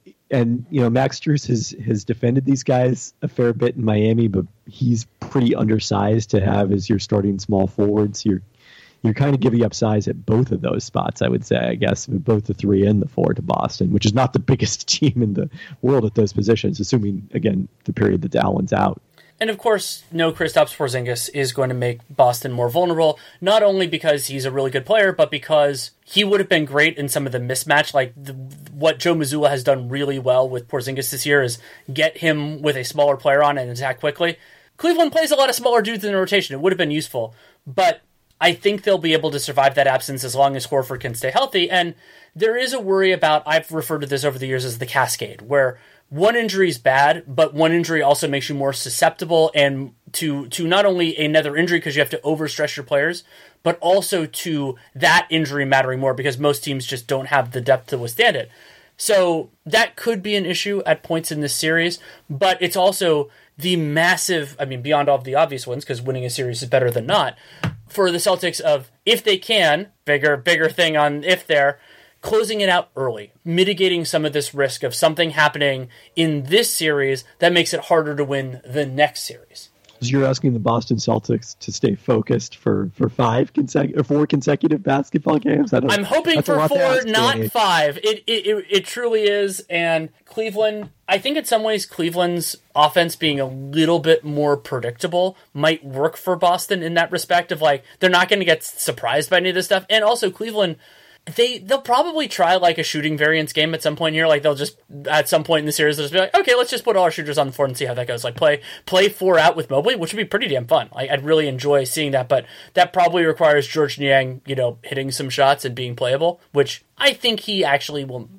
Max Strus has defended these guys a fair bit in Miami, but he's pretty undersized to have as your starting small forwards. You're kind of giving up size at both of those spots, I would say, I guess, both the 3 and the 4 to Boston, which is not the biggest team in the world at those positions, assuming, again, the period that Allen's out. And of course, no Kristaps Porzingis is going to make Boston more vulnerable, not only because he's a really good player, but because he would have been great in some of the mismatch. What Joe Mazzulla has done really well with Porzingis this year is get him with a smaller player on and attack quickly. Cleveland plays a lot of smaller dudes in the rotation. It would have been useful, but I think they'll be able to survive that absence as long as Horford can stay healthy. And there is a worry about, I've referred to this over the years as the cascade, where one injury is bad, but one injury also makes you more susceptible and to not only another injury because you have to overstress your players, but also to that injury mattering more because most teams just don't have the depth to withstand it. So that could be an issue at points in this series, but it's also the massive, beyond all of the obvious ones, because winning a series is better than not, for the Celtics of, if they can, bigger thing on if they're, closing it out early, mitigating some of this risk of something happening in this series that makes it harder to win the next series. So you're asking the Boston Celtics to stay focused for 4 consecutive basketball games? I'm hoping for 4, not 5. It truly is. And Cleveland, I think in some ways Cleveland's offense being a little bit more predictable might work for Boston in that respect of they're not going to get surprised by any of this stuff. And also Cleveland, They'll probably try a shooting variance game at some point here. They'll just, at some point in the series, they'll just be like, okay, let's just put all our shooters on the floor and see how that goes. Play 4 out with Mobley, which would be pretty damn fun. I'd really enjoy seeing that, but that probably requires George Niang, hitting some shots and being playable, which I think he actually will,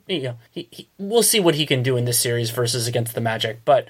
we'll see what he can do in this series versus against the Magic, but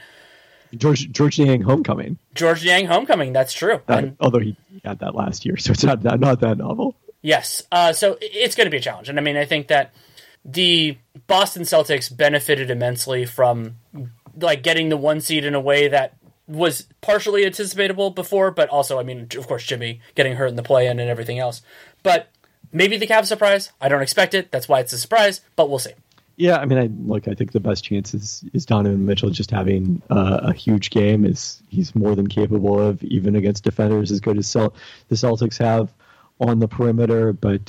George Niang homecoming. George Niang homecoming, that's true. Although he had that last year, so it's not that novel. Yes, so it's going to be a challenge. And I think that the Boston Celtics benefited immensely from getting the 1 seed in a way that was partially anticipatable before, but also, of course, Jimmy getting hurt in the play-in and everything else. But maybe the Cavs surprise. I don't expect it. That's why it's a surprise, but we'll see. Yeah, I think the best chance is Donovan Mitchell just having a huge game. He's more than capable of, even against defenders as good as the Celtics have on the perimeter. But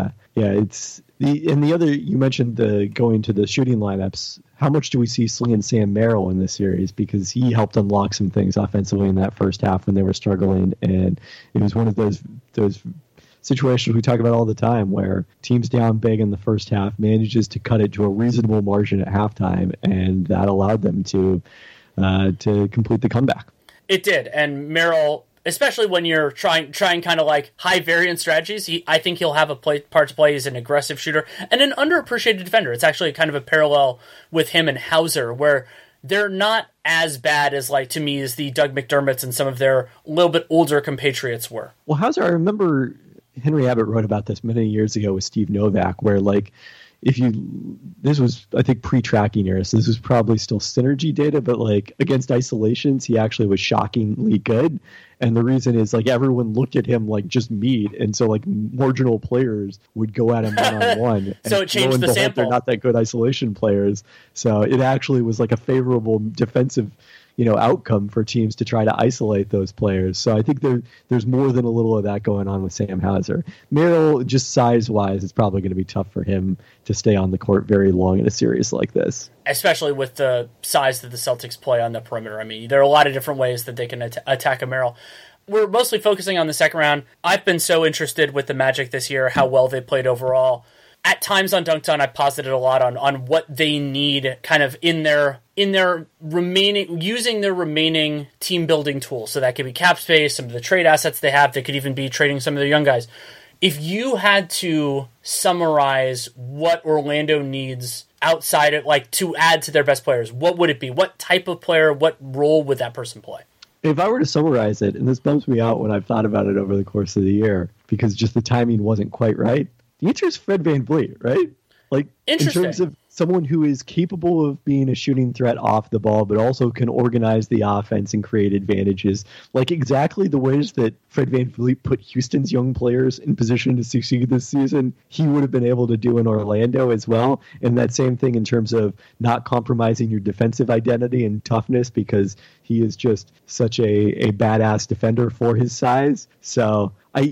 it's the other, you mentioned going to the shooting lineups. How much do we see slinging Sam Merrill in this series? Because he helped unlock some things offensively in that first half when they were struggling, and it was one of those situations we talk about all the time where teams down big in the first half manages to cut it to a reasonable margin at halftime, and that allowed them to complete the comeback. It did, and Merrill, especially when you're trying kind of high variance strategies, I think he'll have a part to play as an aggressive shooter and an underappreciated defender. It's actually kind of a parallel with him and Hauser, where they're not as bad as, to me, as the Doug McDermotts and some of their little bit older compatriots were. Well, Hauser, I remember Henry Abbott wrote about this many years ago with Steve Novak, where this was, I think, pre-tracking era, so this was probably still synergy data, but against isolations, he actually was shockingly good. And the reason is everyone looked at him like just meat, and so marginal players would go at him one-on-one. So it changed the sample. They're not that good isolation players, so it actually was a favorable defensive outcome for teams to try to isolate those players. So I think there's more than a little of that going on with Sam Hauser. Merrill, just size-wise, it's probably going to be tough for him to stay on the court very long in a series like this. Especially with the size that the Celtics play on the perimeter. I mean, there are a lot of different ways that they can attack a Merrill. We're mostly focusing on the second round. I've been so interested with the Magic this year, how well they played overall. At times on Dunked On, I posited a lot on what they need kind of in their remaining, using their remaining team building tools. So that could be cap space, some of the trade assets they have. They could even be trading some of their young guys. If you had to summarize what Orlando needs outside of, like, to add to their best players, what would it be? What type of player, what role would that person play? If I were to summarize it, and this bumps me out when I've thought about it over the course of the year, because just the timing wasn't quite right, the answer is Fred VanVleet, right? Like, in terms of someone who is capable of being a shooting threat off the ball, but also can organize the offense and create advantages, like exactly the ways that Fred VanVleet put Houston's young players in position to succeed this season, he would have been able to do in Orlando as well. And that same thing in terms of not compromising your defensive identity and toughness, because he is just such a badass defender for his size. So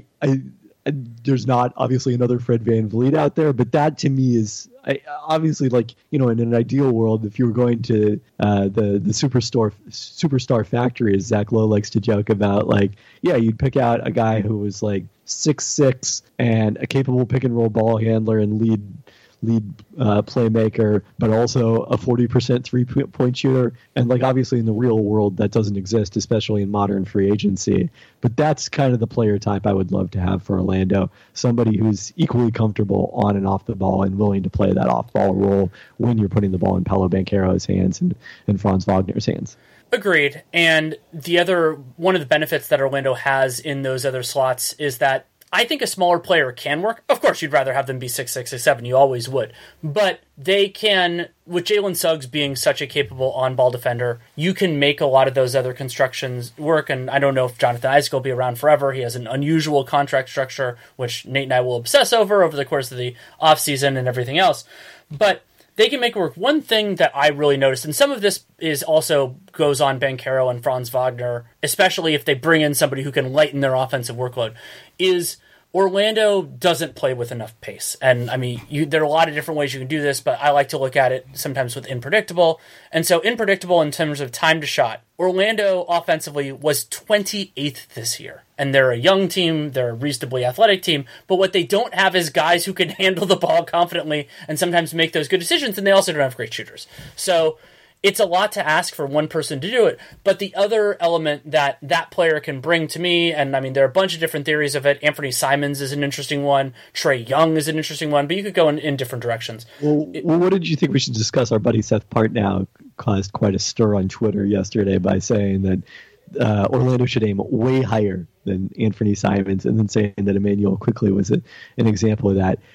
there's not obviously another Fred VanVleet out there, but that to me is obviously, like, in an ideal world, if you were going to the superstar factory, as Zach Lowe likes to joke about, like, yeah, you'd pick out a guy who was like 6'6" and a capable pick and roll ball handler and lead playmaker, but also a 40% 3-point shooter. And, like, obviously in the real world that doesn't exist, especially in modern free agency. But that's kind of the player type I would love to have for Orlando. Somebody who's equally comfortable on and off the ball and willing to play that off-ball role when you're putting the ball in Paolo Banchero's hands and Franz Wagner's hands. Agreed. And one of the benefits that Orlando has in those other slots is that I think a smaller player can work. Of course, you'd rather have them be 6'6", 6'7". You always would. But they can, with Jalen Suggs being such a capable on-ball defender, you can make a lot of those other constructions work. And I don't know if Jonathan Isaac will be around forever. He has an unusual contract structure, which Nate and I will obsess over the course of the offseason and everything else. But they can make it work. One thing that I really noticed, and some of this is also goes on Banchero and Franz Wagner, especially if they bring in somebody who can lighten their offensive workload, is Orlando doesn't play with enough pace. And, I mean, there are a lot of different ways you can do this, but I like to look at it sometimes with unpredictable. And so unpredictable in terms of time to shot. Orlando offensively was 28th this year. And they're a young team, they're a reasonably athletic team, but what they don't have is guys who can handle the ball confidently and sometimes make those good decisions, and they also don't have great shooters. So it's a lot to ask for one person to do it, but the other element that player can bring to me, and I mean, there are a bunch of different theories of it. Anthony Simons is an interesting one. Trae Young is an interesting one, but you could go in different directions. Well, what did you think we should discuss? Our buddy Seth Partnow caused quite a stir on Twitter yesterday by saying that Orlando should aim way higher than Anthony Simons, and then saying that Emmanuel Quickley was an example of that.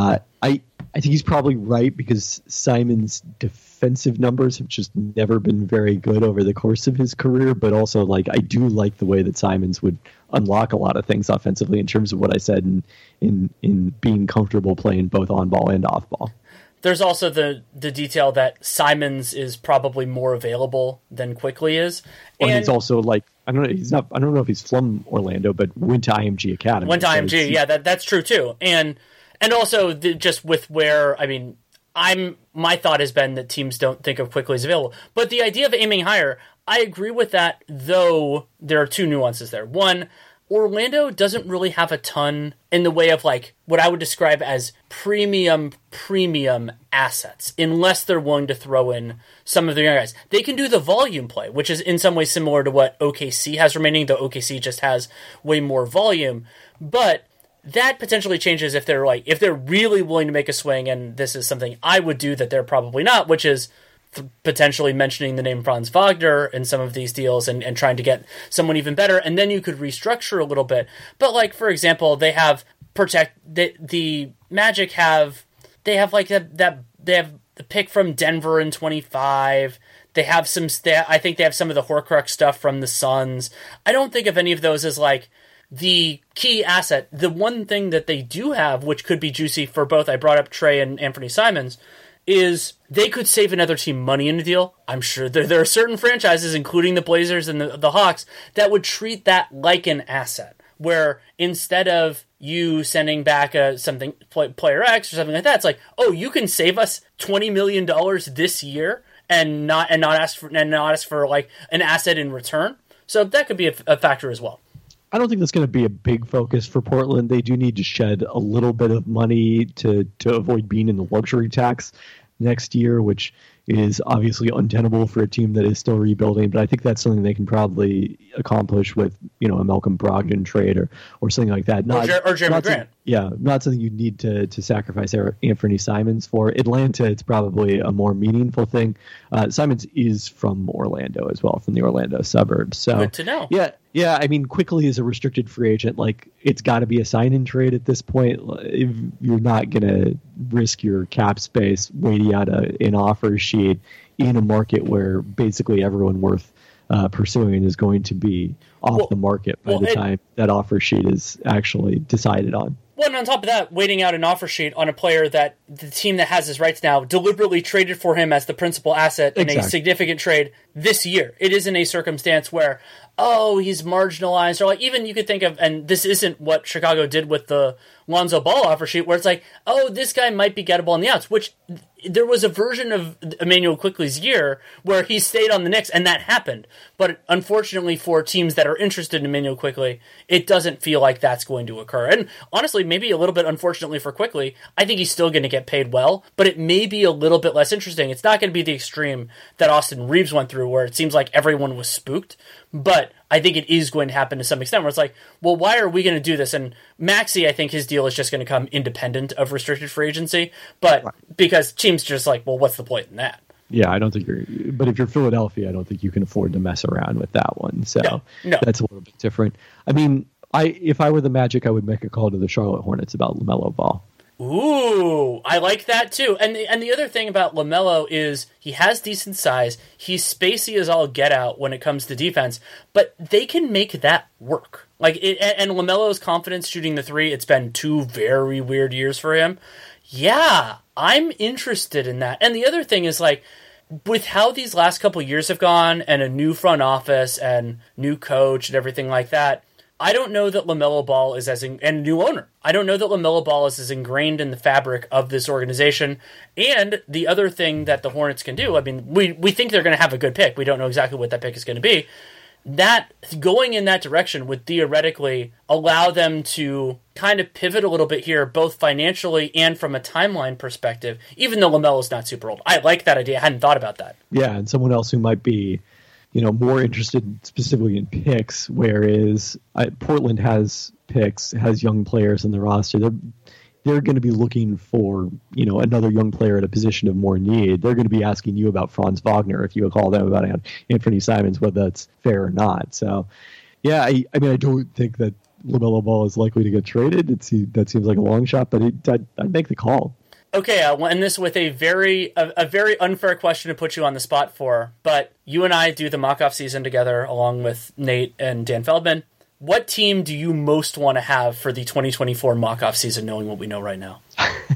I think he's probably right, because Simons' defensive numbers have just never been very good over the course of his career, but also, like, I do like the way that Simons would unlock a lot of things offensively in terms of what I said in being comfortable playing both on ball and off ball. There's also the detail that Simons is probably more available than Quickley is. And he's also, like, I don't know if he's from Orlando, but went to IMG Academy. Went to IMG, yeah, that's true too. And also, just with where, I mean, my thought has been that teams don't think of Quickley as available. But the idea of aiming higher, I agree with that, though there are two nuances there. One, Orlando doesn't really have a ton in the way of, like, what I would describe as premium assets, unless they're willing to throw in some of the young guys. They can do the volume play, which is in some ways similar to what OKC has remaining, though OKC just has way more volume. But that potentially changes if they're really willing to make a swing, and this is something I would do that they're probably not, which is potentially mentioning the name Franz Wagner in some of these deals and trying to get someone even better, and then you could restructure a little bit. But, like, for example, they have the Magic have the pick from Denver in 25. They have I think they have some of the Horcrux stuff from the Suns. I don't think of any of those as, like, the key asset. The one thing that they do have, which could be juicy for both, I brought up Trae and Anthony Simons, is they could save another team money in the deal. I'm sure there are certain franchises, including the Blazers and the Hawks, that would treat that like an asset, where instead of you sending back something player X or something like that, it's like, oh, you can save us $20 million this year and not ask for like an asset in return. So that could be a factor as well. I don't think that's going to be a big focus for Portland. They do need to shed a little bit of money to avoid being in the luxury tax next year, which is obviously untenable for a team that is still rebuilding. But I think that's something they can probably accomplish with, a Malcolm Brogdon trade or something like that. Or Jeremy Grant. Not something you need to sacrifice Anthony Simons for. Atlanta, it's probably a more meaningful thing. Simons is from Orlando as well, from the Orlando suburbs. So good to know. Yeah. I mean, quickly as a restricted free agent, like it's got to be a sign-in trade at this point. If you're not going to risk your cap space waiting out an offer sheet in a market where basically everyone worth pursuing is going to be off the market by the time that offer sheet is actually decided on. Well, and on top of that, waiting out an offer sheet on a player that the team that has his rights now deliberately traded for him as the principal asset in a significant trade this year. It isn't a circumstance where, he's marginalized, or like even you could think of, and this isn't what Chicago did with the Lonzo Ball offer sheet, where it's like, this guy might be gettable on the outs, which there was a version of Immanuel Quickley's year where he stayed on the Knicks, and that happened. But unfortunately for teams that are interested in Immanuel Quickley, it doesn't feel like that's going to occur. And honestly, maybe a little bit unfortunately for Quickley, I think he's still going to get paid well, but it may be a little bit less interesting. It's not going to be the extreme that Austin Reeves went through, where it seems like everyone was spooked. But I think it is going to happen to some extent, where it's like, well, why are we going to do this? And Maxey, I think his deal is just going to come independent of restricted free agency, but because teams just like, well, what's the point in that? Yeah, I don't think but if you're Philadelphia, I don't think you can afford to mess around with that one. So no. That's a little bit different. I mean, if I were the Magic, I would make a call to the Charlotte Hornets about LaMelo Ball. Ooh, I like that too. And the other thing about LaMelo is he has decent size. He's spacey as all get out when it comes to defense, but they can make that work. And LaMelo's confidence shooting the three, it's been 2 very weird years for him. Yeah, I'm interested in that. And the other thing is, like, with how these last couple years have gone and a new front office and new coach and everything like that, I don't know that LaMelo Ball is and new owner. I don't know that LaMelo Ball is as ingrained in the fabric of this organization. And the other thing that the Hornets can do, I mean, we think they're going to have a good pick. We don't know exactly what that pick is going to be. That going in that direction would theoretically allow them to kind of pivot a little bit here, both financially and from a timeline perspective, even though LaMelo's not super old. I like that idea. I hadn't thought about that. Yeah, and someone else who might be more interested specifically in picks, whereas Portland has picks, has young players in the roster. They're going to be looking for, another young player at a position of more need. They're going to be asking you about Franz Wagner if you call them about Anthony Simons, whether that's fair or not. So, yeah, I mean, I don't think that LaMelo Ball is likely to get traded. That seems like a long shot, but I'd make the call. Okay, I'll end this with a very unfair question to put you on the spot for, but you and I do the mock-off season together along with Nate and Dan Feldman. What team do you most want to have for the 2024 mock-off season, knowing what we know right now?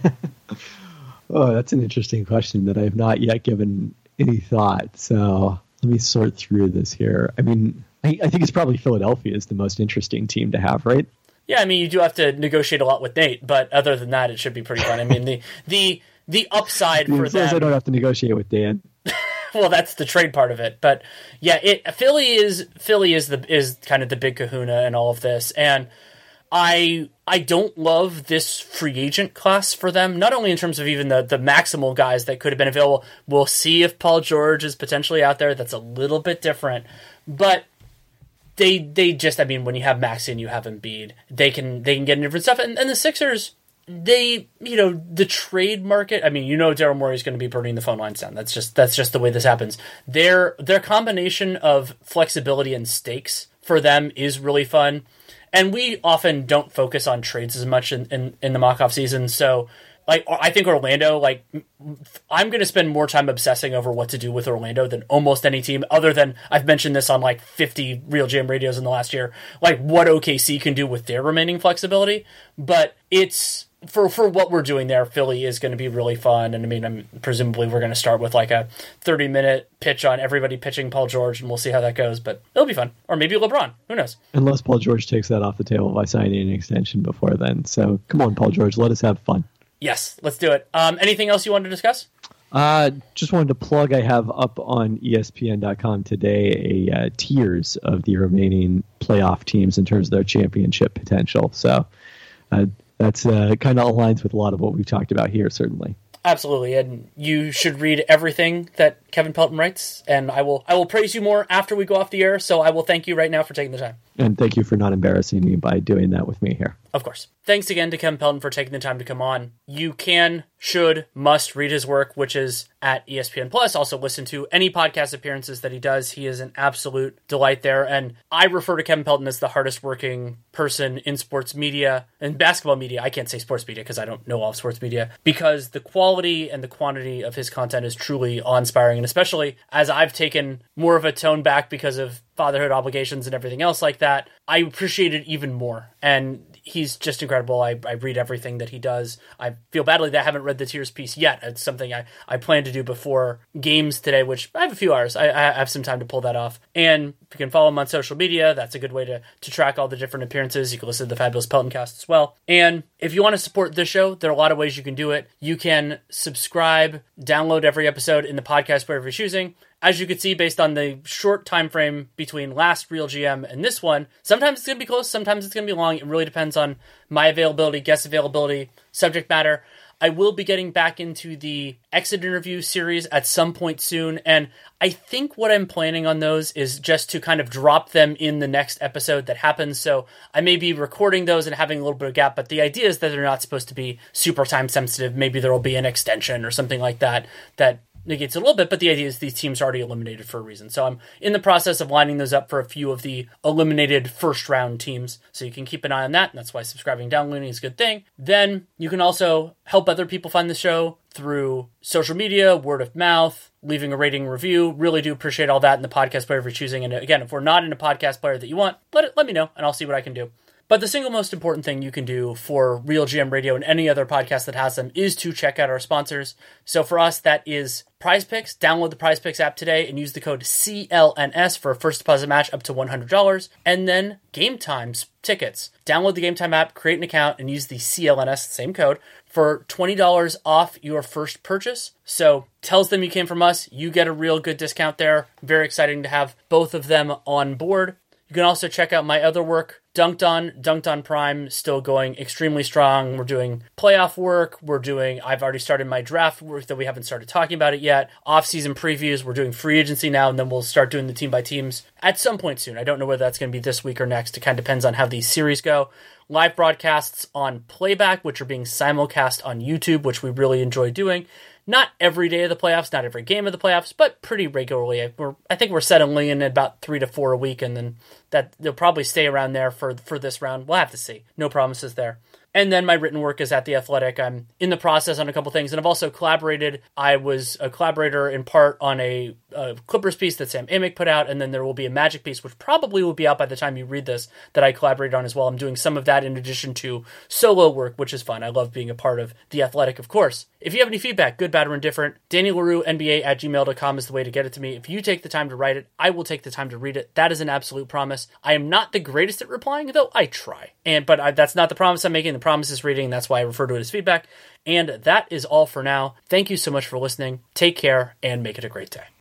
Oh, that's an interesting question that I have not yet given any thought. So let me sort through this here. I mean, I think it's probably Philadelphia is the most interesting team to have, right? Yeah, I mean, you do have to negotiate a lot with Nate, but other than that, it should be pretty fun. I mean, the upside for them. I don't have to negotiate with Dan. Well, that's the trade part of it, but yeah, Philly is kind of the big kahuna in all of this, and I don't love this free agent class for them. Not only in terms of even the maximal guys that could have been available. We'll see if Paul George is potentially out there. That's a little bit different, but. They just, I mean, when you have Maxey and you have Embiid, they can get into different stuff. And the Sixers, the trade market, I mean, Daryl Morey is going to be burning the phone lines down. That's just the way this happens. Their combination of flexibility and stakes for them is really fun. And we often don't focus on trades as much in the mock-off season. So, I think Orlando, I'm going to spend more time obsessing over what to do with Orlando than almost any team, other than I've mentioned this on 50 Real Jam radios in the last year, what OKC can do with their remaining flexibility. But it's for what we're doing there, Philly is going to be really fun. And I mean, presumably we're going to start with like a 30-minute pitch on everybody pitching Paul George, and we'll see how that goes. But it'll be fun. Or maybe LeBron. Who knows? Unless Paul George takes that off the table by signing an extension before then. So come on, Paul George, let us have fun. Yes, let's do it. Anything else you wanted to discuss? Just wanted to plug, I have up on ESPN.com today a tiers of the remaining playoff teams in terms of their championship potential. So that's kind of aligns with a lot of what we've talked about here, certainly. Absolutely, and you should read everything that Kevin Pelton writes, and I will praise you more after we go off the air, so I will thank you right now for taking the time. And thank you for not embarrassing me by doing that with me here. Of course. Thanks again to Kevin Pelton for taking the time to come on. You can, should, must read his work, which is at ESPN+. Also listen to any podcast appearances that he does. He is an absolute delight there. And I refer to Kevin Pelton as the hardest working person in sports media and basketball media. I can't say sports media because I don't know all of sports media, because the quality and the quantity of his content is truly awe-inspiring. And especially as I've taken more of a tone back because of fatherhood obligations and everything else like that, I appreciate it even more. And he's just incredible. I read everything that he does. I feel badly that I haven't read the Tiers piece yet. It's something I plan to do before games today, which I have a few hours. I have some time to pull that off. And if you can follow him on social media, that's a good way to track all the different appearances. You can listen to the Fabulous Pelton Cast as well. And if you want to support this show, there are a lot of ways you can do it. You can subscribe, download every episode in the podcast wherever you're choosing. As you can see, based on the short time frame between last Real GM and this one, sometimes it's going to be close, sometimes it's going to be long. It really depends on my availability, guest availability, subject matter. I will be getting back into the exit interview series at some point soon, and I think what I'm planning on those is just to kind of drop them in the next episode that happens. So I may be recording those and having a little bit of gap, but the idea is that they're not supposed to be super time sensitive. Maybe there will be an extension or something like that negates it a little bit, but the idea is these teams are already eliminated for a reason. So I'm in the process of lining those up for a few of the eliminated first round teams. So you can keep an eye on that. And that's why subscribing and downloading is a good thing. Then you can also help other people find the show through social media, word of mouth, leaving a rating review. Really do appreciate all that in the podcast player if you're choosing. And again, if we're not in a podcast player that you want, let me know and I'll see what I can do. But the single most important thing you can do for Real GM Radio and any other podcast that has them is to check out our sponsors. So for us, that is Prize Picks. Download the Prize Picks app today and use the code CLNS for a first deposit match up to $100. And then Game Times tickets. Download the Game Time app, create an account, and use the CLNS, same code, for $20 off your first purchase. So tells them you came from us. You get a real good discount there. Very exciting to have both of them on board. You can also check out my other work, Dunked On Prime, still going extremely strong. We're doing playoff work. I've already started my draft work that we haven't started talking about it yet. Off-season previews. We're doing free agency now, and then we'll start doing the team by teams at some point soon. I don't know whether that's going to be this week or next. It kind of depends on how these series go. Live broadcasts on Playback, which are being simulcast on YouTube, which we really enjoy doing. Not every day of the playoffs, not every game of the playoffs, but pretty regularly. I think we're settling in at about 3 to 4 a week, and then that they'll probably stay around there for this round. We'll have to see. No promises there. And then my written work is at The Athletic. I'm in the process on a couple things, and I've also collaborated. I was a collaborator in part on a Clippers piece that Sam Amick put out, and then there will be a Magic piece, which probably will be out by the time you read this, that I collaborated on as well. I'm doing some of that in addition to solo work, which is fun. I love being a part of The Athletic, of course. If you have any feedback, good, bad, or indifferent, DannyLaRue@gmail.com is the way to get it to me. If you take the time to write it, I will take the time to read it. That is an absolute promise. I am not the greatest at replying, though I try. But that's not the promise I'm making. The promise is reading. That's why I refer to it as feedback. And that is all for now. Thank you so much for listening. Take care and make it a great day.